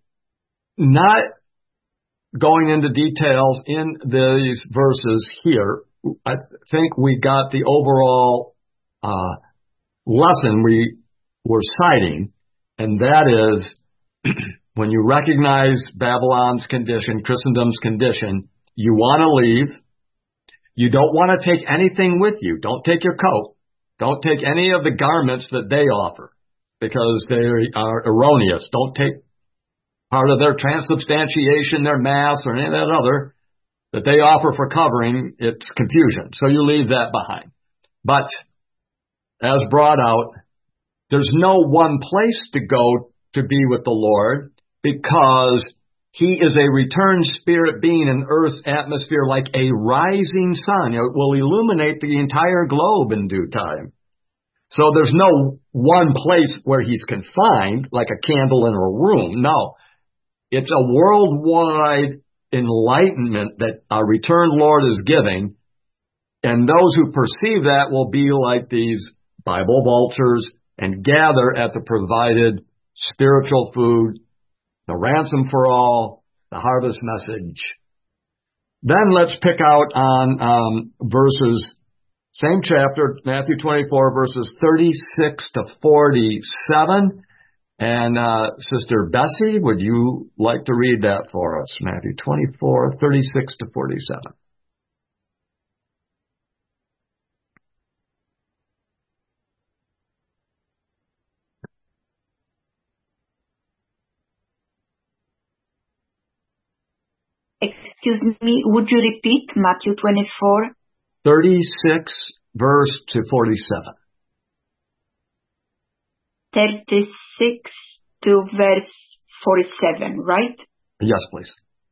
not going into details in these verses here, I think we got the overall uh, lesson we were citing, and that is when you recognize Babylon's condition, Christendom's condition, you want to leave. You don't want to take anything with you. Don't take your coat. Don't take any of the garments that they offer because they are erroneous. Don't take part of their transubstantiation, their mass, or any of that other that they offer for covering. It's confusion. So you leave that behind. But as brought out, there's no one place to go to be with the Lord because He is a returned spirit being in Earth's atmosphere like a rising sun. It will illuminate the entire globe in due time. So there's no one place where He's confined, like a candle in a room. No. It's a worldwide enlightenment that our returned Lord is giving. And those who perceive that will be like these Bible vultures and gather at the provided spiritual food, the ransom for all, the harvest message. Then let's pick out on um, verses, same chapter, Matthew twenty-four, verses thirty-six to forty-seven. And uh, Sister Bessie, would you like to read that for us? Matthew twenty-four, thirty-six to forty-seven. Excuse me, would you repeat Matthew twenty-four? thirty-six verse to forty-seven. thirty-six to verse forty-seven, right? Yes, please.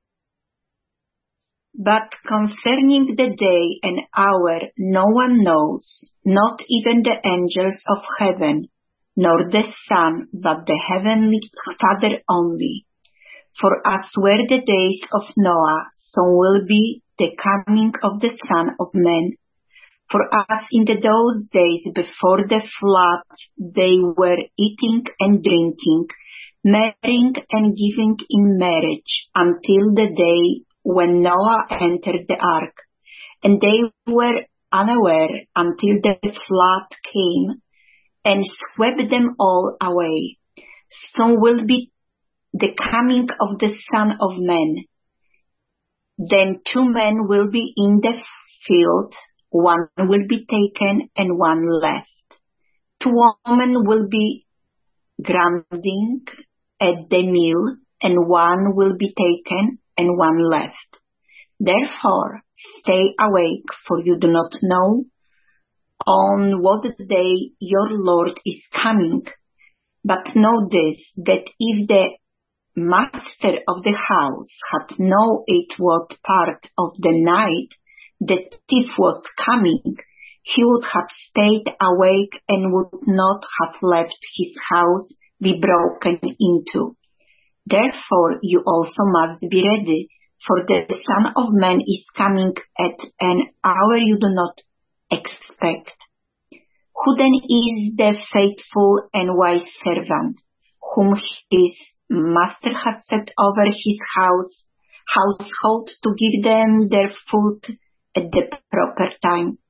But concerning the day and hour no one knows, not even the angels of heaven, nor the Son, but the heavenly Father only. For as were the days of Noah, so will be the coming of the Son of Man. For as in the those days before the flood, they were eating and drinking, marrying and giving in marriage, until the day when Noah entered the ark. And they were unaware until the flood came and swept them all away. So will be the coming of the Son of Man. Then two men will be in the field, one will be taken and one left. Two women will be grinding at the mill, and one will be taken and one left. Therefore, stay awake, for you do not know on what day your Lord is coming. But know this, that if the master of the house had known it what part of the night the thief was coming, he would have stayed awake and would not have let his house be broken into. Therefore you also must be ready, for the Son of Man is coming at an hour you do not expect. Who then is the faithful and wise servant, whom his master had set over his house, household to give them their food at the proper time?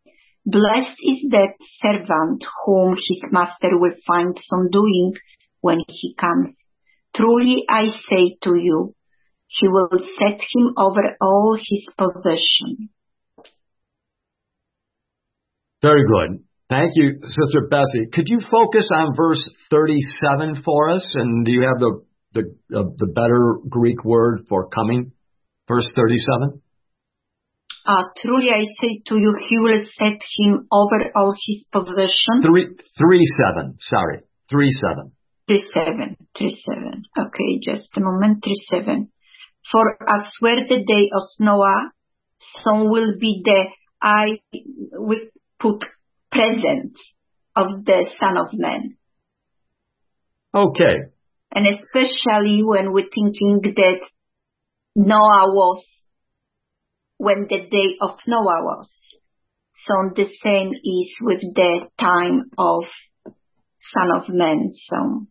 Blessed is that servant whom his master will find some doing when he comes. Truly I say to you, he will set him over all his possession. Very good. Thank you, Sister Bessie. Could you focus on verse thirty-seven for us? And do you have the the, uh, the better Greek word for coming? Verse thirty-seven. Uh, truly I say to you, he will set him over all his possession. Three, three seven. Sorry, three seven. Three seven, three seven. Okay, just a moment. Three seven. For as were the day of Noah, so will be the I will put present of the Son of Man. Okay. And especially when we're thinking that Noah was when the day of Noah was. So the same is with the time of Son of Man. So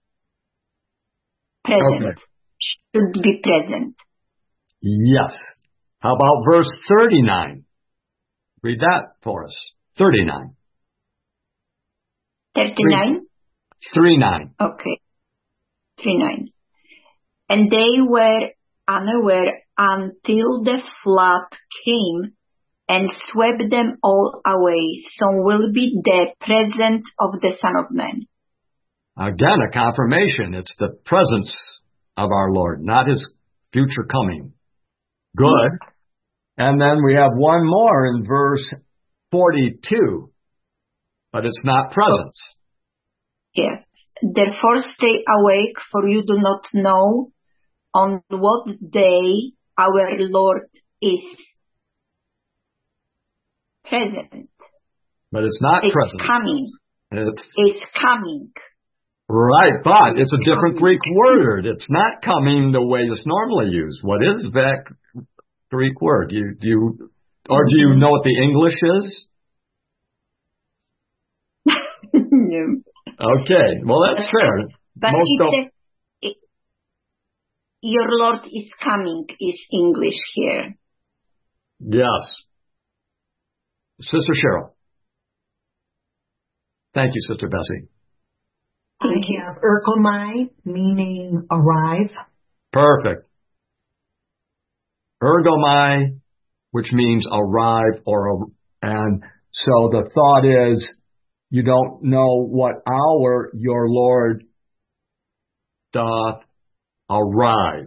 present. Okay. Should be present. Yes. How about verse thirty-nine? Read that for us. thirty-nine. thirty-nine? three nine. Okay. three nine. And they were unaware until the flood came and swept them all away. So will be the presence of the Son of Man. Again, a confirmation. It's the presence of our Lord, not his future coming. Good. And then we have one more in verse forty-two, but it's not presence. Yes. Therefore stay awake, for you do not know on what day our Lord is present. But it's not it's present. Coming. It's It's coming. Right, but it's a different Greek word. It's not coming the way it's normally used. What is that Greek word? Do you, do you, or do you know what the English is? No. Okay, well that's fair. But Most it's don't. a, it, your Lord is coming is English here. Yes. Sister Cheryl. Thank you, Sister Bessie. I have ergomai, meaning arrive. Perfect. Ergomai, which means arrive or, and so the thought is, you don't know what hour your Lord doth arrive.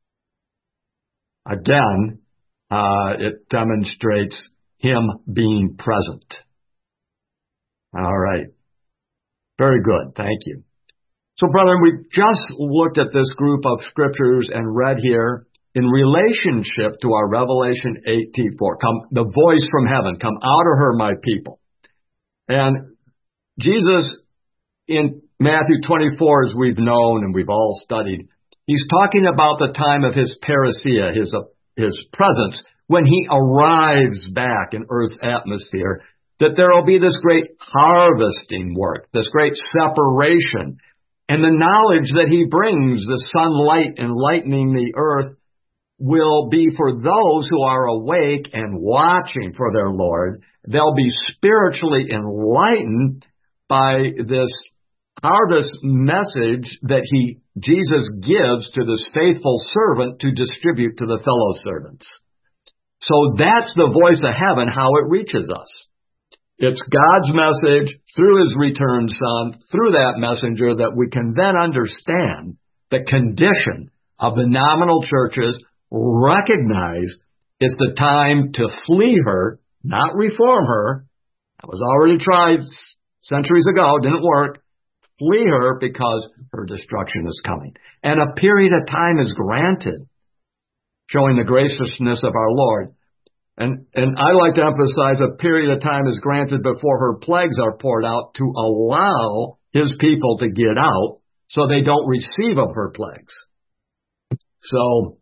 Again, uh, it demonstrates him being present. All right. Very good. Thank you. So, brethren, we just looked at this group of scriptures and read here in relationship to our Revelation eighteen four. Come, the voice from heaven, come out of her, my people. And Jesus in Matthew twenty-four, as we've known and we've all studied, he's talking about the time of his parousia, his, uh, his presence, when he arrives back in Earth's atmosphere, that there will be this great harvesting work, this great separation, and the knowledge that he brings, the sunlight enlightening the earth, will be for those who are awake and watching for their Lord. They'll be spiritually enlightened by this harvest message that he, Jesus gives to this faithful servant to distribute to the fellow servants. So that's the voice of heaven, how it reaches us. It's God's message through his returned Son, through that messenger, that we can then understand the condition of the nominal churches, recognize it's the time to flee her, not reform her. That was already tried centuries ago, didn't work. Flee her because her destruction is coming. And a period of time is granted, showing the graciousness of our Lord. And, and I like to emphasize a period of time is granted before her plagues are poured out to allow his people to get out so they don't receive of her plagues. So,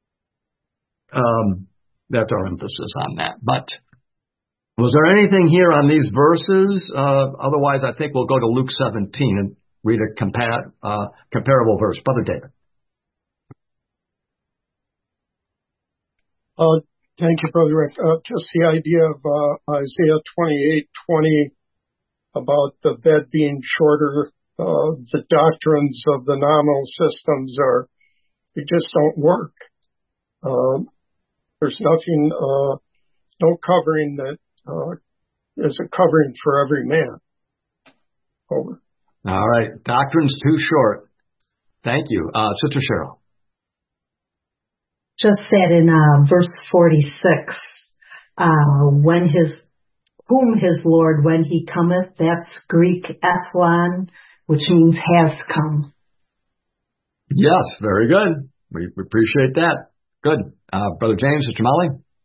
um, that's our emphasis on that. But was there anything here on these verses? Uh, otherwise, I think we'll go to Luke seventeen and read a compa- uh, comparable verse. Brother David. Uh, Thank you, Brother Rick. Uh, just the idea of uh, Isaiah twenty-eight twenty about the bed being shorter, uh, the doctrines of the nominal systems are, they just don't work. Uh, there's nothing, uh, no covering that uh, is a covering for every man. Over. All right. Doctrine's too short. Thank you. Uh, Sister Cheryl. Just that in uh, verse forty-six, uh, when his, whom his Lord, when he cometh, that's Greek ethlon, which means has come. Yes, very good. We appreciate that. Good. Uh, Brother James, Sister Molly?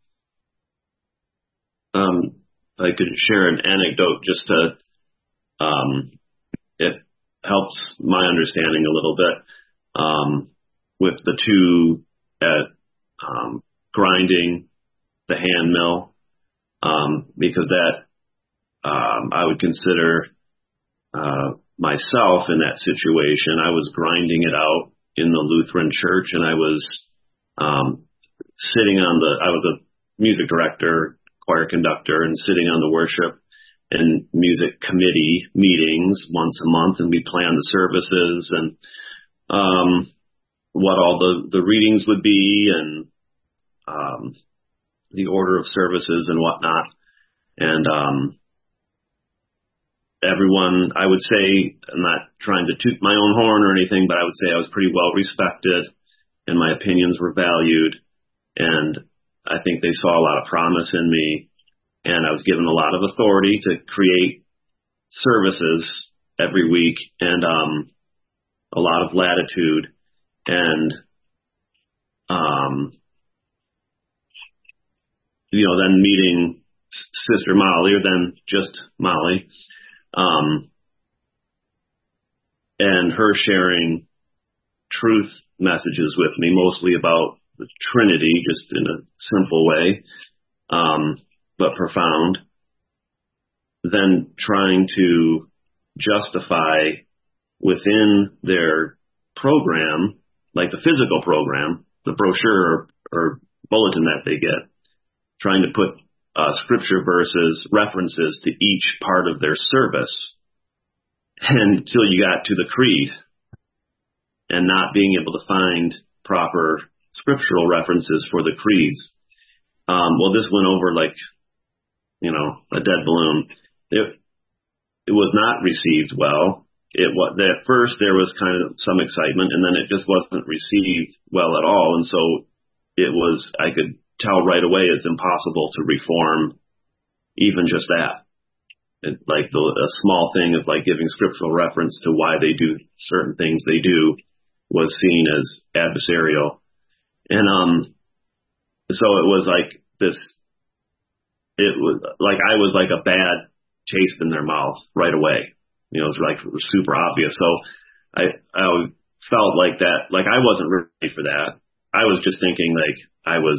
Um, I could share an anecdote just to, um, it helps my understanding a little bit, um, with the two at, um, grinding the hand mill, um, because that, um, I would consider, uh, myself in that situation. I was grinding it out in the Lutheran church, and I was, um, sitting on the, I was a music director, choir conductor, and sitting on the worship and music committee meetings once a month, and we planned the services and, um, what all the, the readings would be and, um, the order of services and whatnot. And, um, everyone, I would say, I'm not trying to toot my own horn or anything, but I would say I was pretty well respected and my opinions were valued. And I think they saw a lot of promise in me, and I was given a lot of authority to create services every week and, um, a lot of latitude. And, um, you know, then meeting Sister Molly, or then just Molly, um, and her sharing truth messages with me, mostly about the Trinity, just in a simple way, um, but profound. Then trying to justify within their program, like the physical program, the brochure or, or bulletin that they get, trying to put uh, scripture verses, references to each part of their service, until you got to the creed, and not being able to find proper scriptural references for the creeds. Um, well, this went over like, you know, a dead balloon. It, it was not received well. It was, at first there was kind of some excitement, and then it just wasn't received well at all. And so it was, I could tell right away it's impossible to reform even just that. It, like the, a small thing of like giving scriptural reference to why they do certain things they do was seen as adversarial. And, um, so it was like this, it was like, I was like a bad taste in their mouth right away. You know, it was like super obvious. So I, I felt like that, like I wasn't ready for that. I was just thinking like I was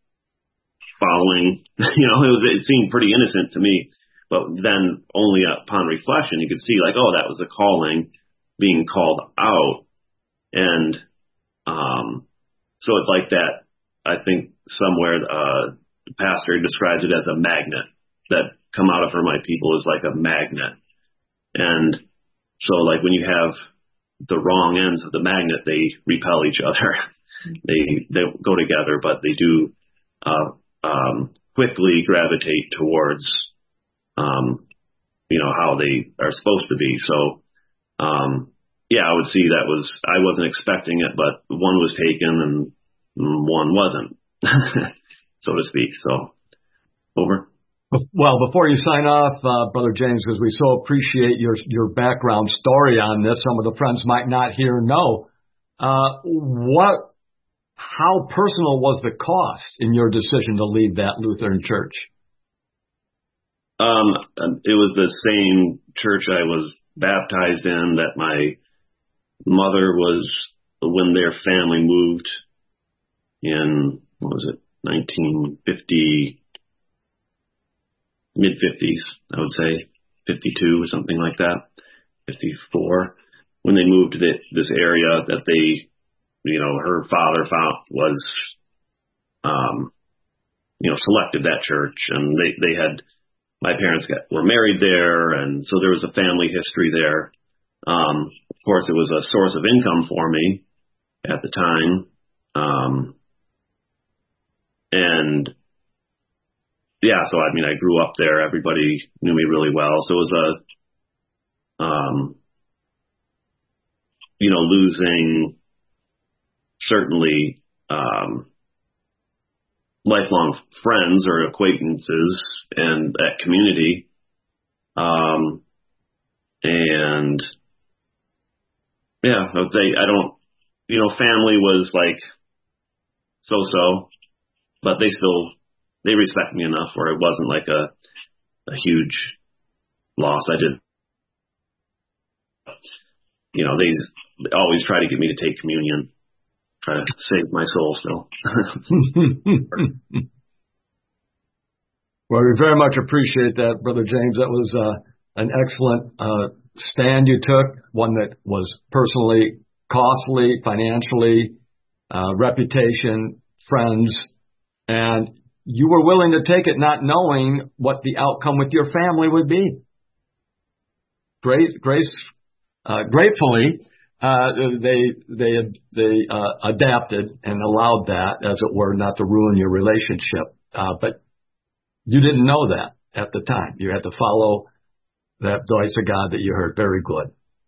following, you know, it was, it seemed pretty innocent to me, but then only upon reflection, you could see like, oh, that was a calling being called out. And, um, so it's like that. I think somewhere, uh, the pastor describes it as a magnet that come out of her, my people, is like a magnet. And so like when you have the wrong ends of the magnet, they repel each other. they, they go together, but they do, uh, um, quickly gravitate towards, um, you know, how they are supposed to be. So, um, yeah, I would see that was, I wasn't expecting it, but one was taken and one wasn't, so to speak. So, over. Well, before you sign off, uh, Brother James, because we so appreciate your your background story on this, some of the friends might not here know. Uh, what, how personal was the cost in your decision to leave that Lutheran church? Um, it was the same church I was baptized in that my mother was when their family moved in, what was it, nineteen fifty, mid fifties, I would say, fifty-two or something like that, fifty-four, when they moved to the, this area that they, you know, her father found was, um, you know, selected that church, and they, they had, my parents got, were married there, and so there was a family history there. Um, of course, it was a source of income for me at the time. Um, and yeah, so I mean, I grew up there. Everybody knew me really well. So it was a, um, you know, losing certainly, um, lifelong friends or acquaintances and that community. Um, and yeah, I would say I don't, you know, family was like so-so, but they still, they respect me enough where it wasn't like a, a huge loss. I did, you know, they always try to get me to take communion, try to save my soul still. Well, we very much appreciate that, Brother James. That was uh, an excellent uh, stand you took, one that was personally costly, financially, uh, reputation, friends, and you were willing to take it not knowing what the outcome with your family would be. Grace, grace, uh, gratefully, uh, they, they, they, uh, adapted and allowed that, as it were, not to ruin your relationship. Uh, but you didn't know that at the time. You had to follow that voice of God that you heard. Very good.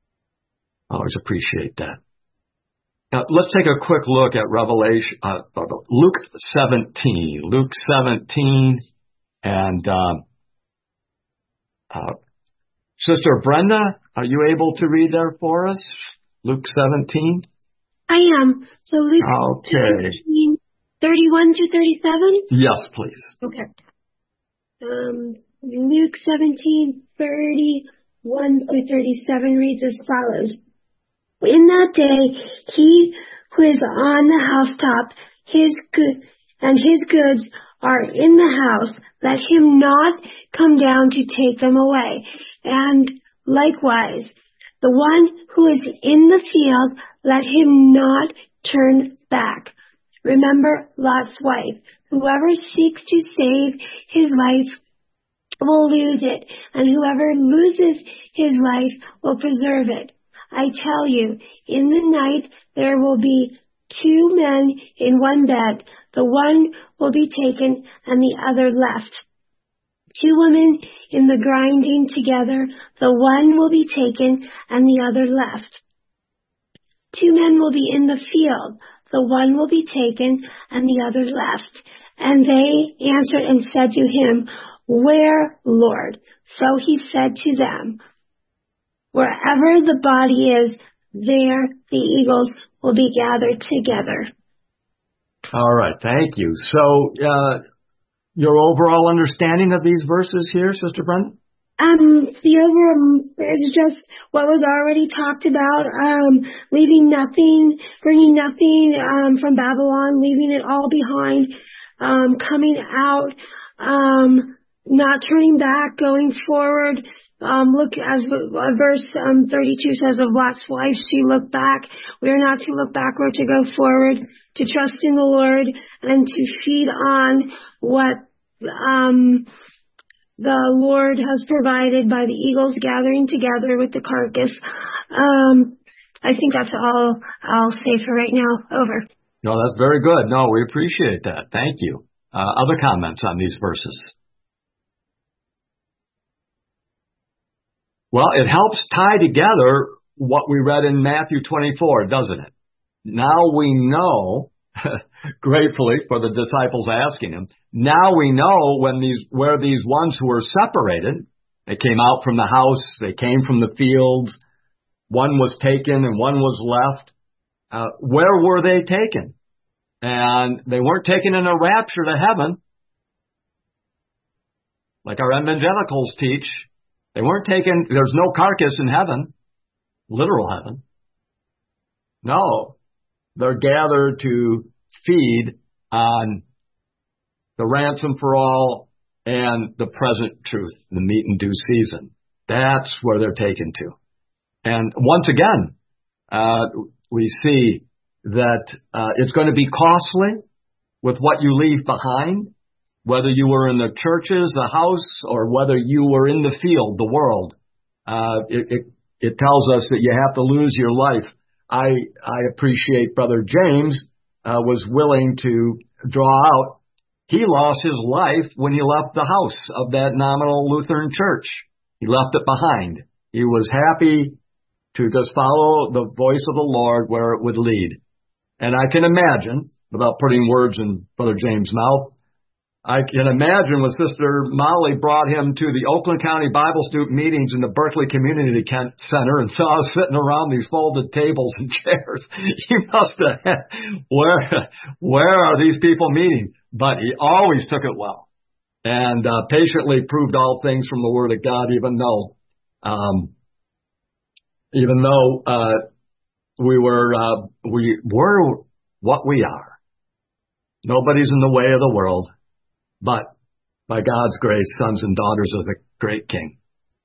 I always appreciate that. Now, let's take a quick look at Revelation, uh, Luke seventeen. Luke seventeen, and um, uh, Sister Brenda, are you able to read there for us? Luke seventeen. I am. So Luke okay. seventeen, thirty-one to thirty-seven. Yes, please. Okay. Um, Luke seventeen, thirty-one through thirty-seven reads as follows. In that day, he who is on the housetop, his good, and his goods are in the house, let him not come down to take them away. And likewise, the one who is in the field, let him not turn back. Remember Lot's wife. Whoever seeks to save his life will lose it, and whoever loses his life will preserve it. I tell you, in the night there will be two men in one bed. The one will be taken and the other left. Two women in the grinding together. The one will be taken and the other left. Two men will be in the field. The one will be taken and the other left. And they answered and said to him, Where, Lord? So he said to them, Wherever the body is, there the eagles will be gathered together. All right, thank you. So, uh, your overall understanding of these verses here, Sister Brenda? Um, the overall is just what was already talked about, um, leaving nothing, bringing nothing, um, from Babylon, leaving it all behind, um, coming out, um, not turning back, going forward. Um, look, as verse um, thirty-two says of Lot's wife, she looked back. We are not to look backward, to go forward, to trust in the Lord, and to feed on what um, the Lord has provided by the eagles gathering together with the carcass. Um, I think that's all I'll say for right now. Over. No, that's very good. No, we appreciate that. Thank you. Uh, other comments on these verses? Well, it helps tie together what we read in Matthew twenty-four, doesn't it? Now we know, gratefully for the disciples asking him, now we know when these, where these ones who were separated, they came out from the house, they came from the fields, one was taken and one was left. Uh, where were they taken? And they weren't taken in a rapture to heaven, like our evangelicals teach. They weren't taken, there's no carcass in heaven, literal heaven. No, they're gathered to feed on the ransom for all and the present truth, the meat and due season. That's where they're taken to. And once again, uh, we see that uh, it's going to be costly with what you leave behind. whether you were in the churches, the house, or whether you were in the field, the world. Uh, it, it, it tells us that you have to lose your life. I, I appreciate Brother James, uh, was willing to draw out. He lost his life when he left the house of that nominal Lutheran church. He left it behind. He was happy to just follow the voice of the Lord where it would lead. And I can imagine, without putting words in Brother James' mouth, I can imagine when Sister Molly brought him to the Oakland County Bible Student meetings in the Berkeley Community Center and saw us sitting around these folded tables and chairs. He must have had, where, where are these people meeting? But he always took it well and uh, patiently proved all things from the Word of God, even though, um, even though uh, we were, uh, we were what we are. Nobody's in the way of the world. But by God's grace, sons and daughters of the great King.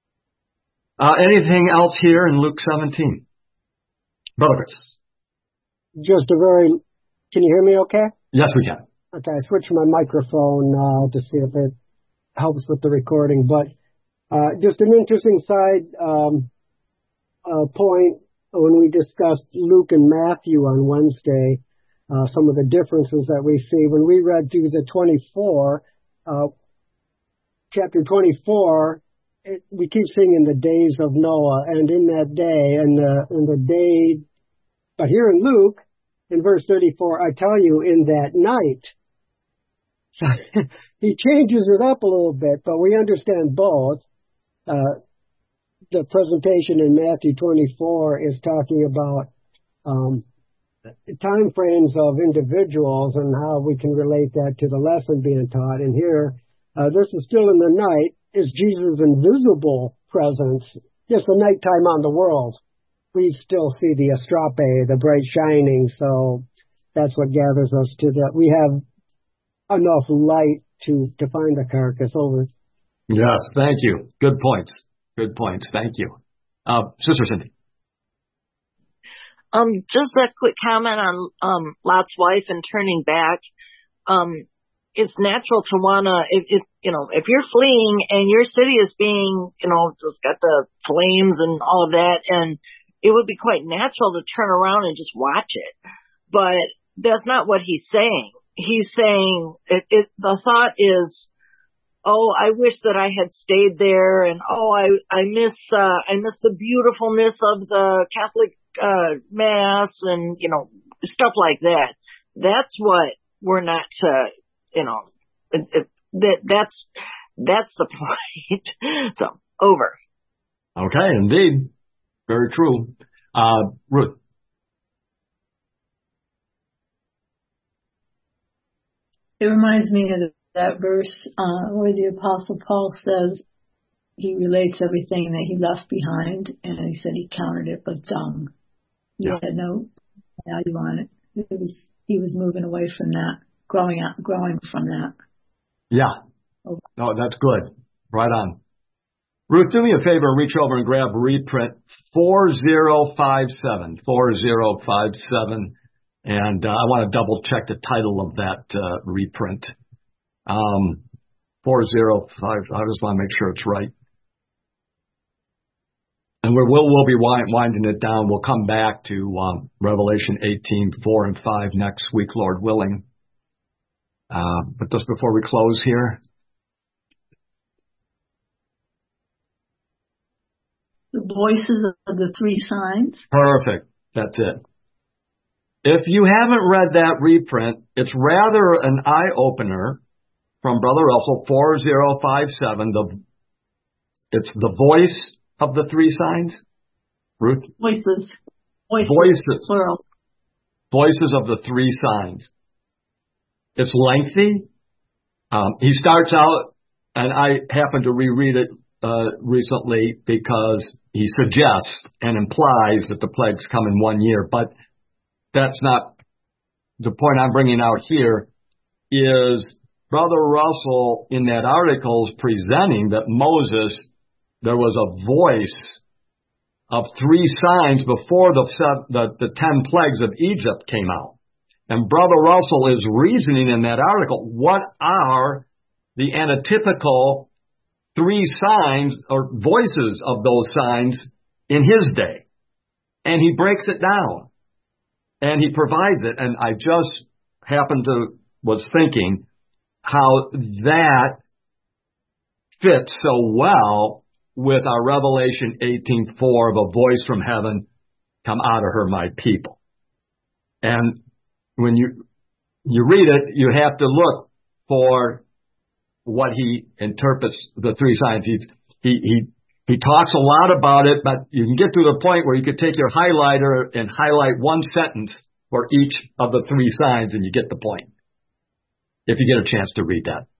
Uh, anything else here in Luke seventeen? Brother Chris. Just a very, can you hear me okay? Yes, we can. Okay, I switched my microphone uh, to see if it helps with the recording. But uh, just an interesting side um, uh, point when we discussed Luke and Matthew on Wednesday. Uh, some of the differences that we see. When we read through the twenty-four, uh, chapter twenty-four, it, we keep seeing in the days of Noah, and in that day, and the, in the day, but here in Luke, in verse thirty-four, I tell you, in that night. So he changes it up a little bit, but we understand both. Uh, the presentation in Matthew twenty-four is talking about um, time frames of individuals and how we can relate that to the lesson being taught. And here, uh, this is still in the night, is Jesus' invisible presence, just the nighttime on the world. We still see the estrope, the bright shining, so that's what gathers us to that. We have enough light to, to find the carcass. Over. Yes, thank you. Good points. Good points. Thank you. Uh, Sister Cindy. Um, just a quick comment on um Lot's wife and turning back. Um, it's natural to wanna, if, if you know, if you're fleeing and your city is being, you know, just got the flames and all of that, and it would be quite natural to turn around and just watch it. But that's not what he's saying. He's saying it. it the thought is, oh, I wish that I had stayed there, and oh, I I miss uh, I miss the beautifulness of the Catholic uh mass and, you know, stuff like that. That's what we're not to, you know, it, it, that that's that's the point. So, over. Okay, indeed. Very true. Uh, Ruth. It reminds me of that verse uh, where the Apostle Paul says he relates everything that he left behind, and he said he counted it but dung. He yeah. had no value on it. It was, he was moving away from that, growing out, growing from that. Yeah. Oh, no, that's good. Right on. Ruth, do me a favor and reach over and grab reprint four zero five seven. four zero five seven. And uh, I want to double check the title of that uh, reprint. Um, four zero five. I just want to make sure it's right. And we're, we'll, we'll be winding it down. We'll come back to um, Revelation eighteen, four and five next week, Lord willing. Uh, but just before we close here. The voices of the three signs. Perfect. That's it. If you haven't read that reprint, it's rather an eye-opener from Brother Russell, four zero five seven. The, it's the voice of the three signs? Ruth? Voices. Voices. Voices. Plural. Voices of the three signs. It's lengthy. Um, he starts out, and I happened to reread it uh, recently because he suggests and implies that the plagues come in one year. But that's not the point I'm bringing out here. Is Brother Russell in that article is presenting that Moses, there was a voice of three signs before the, the, the ten plagues of Egypt came out. And Brother Russell is reasoning in that article, what are the antitypical three signs or voices of those signs in his day. And he breaks it down. And he provides it. And I just happened to, was thinking how that fits so well with our Revelation eighteen four of a voice from heaven, come out of her, my people. And when you, you read it, you have to look for what he interprets the three signs. He's, he, he, he talks a lot about it, but you can get to the point where you could take your highlighter and highlight one sentence for each of the three signs and you get the point. If you get a chance to read that.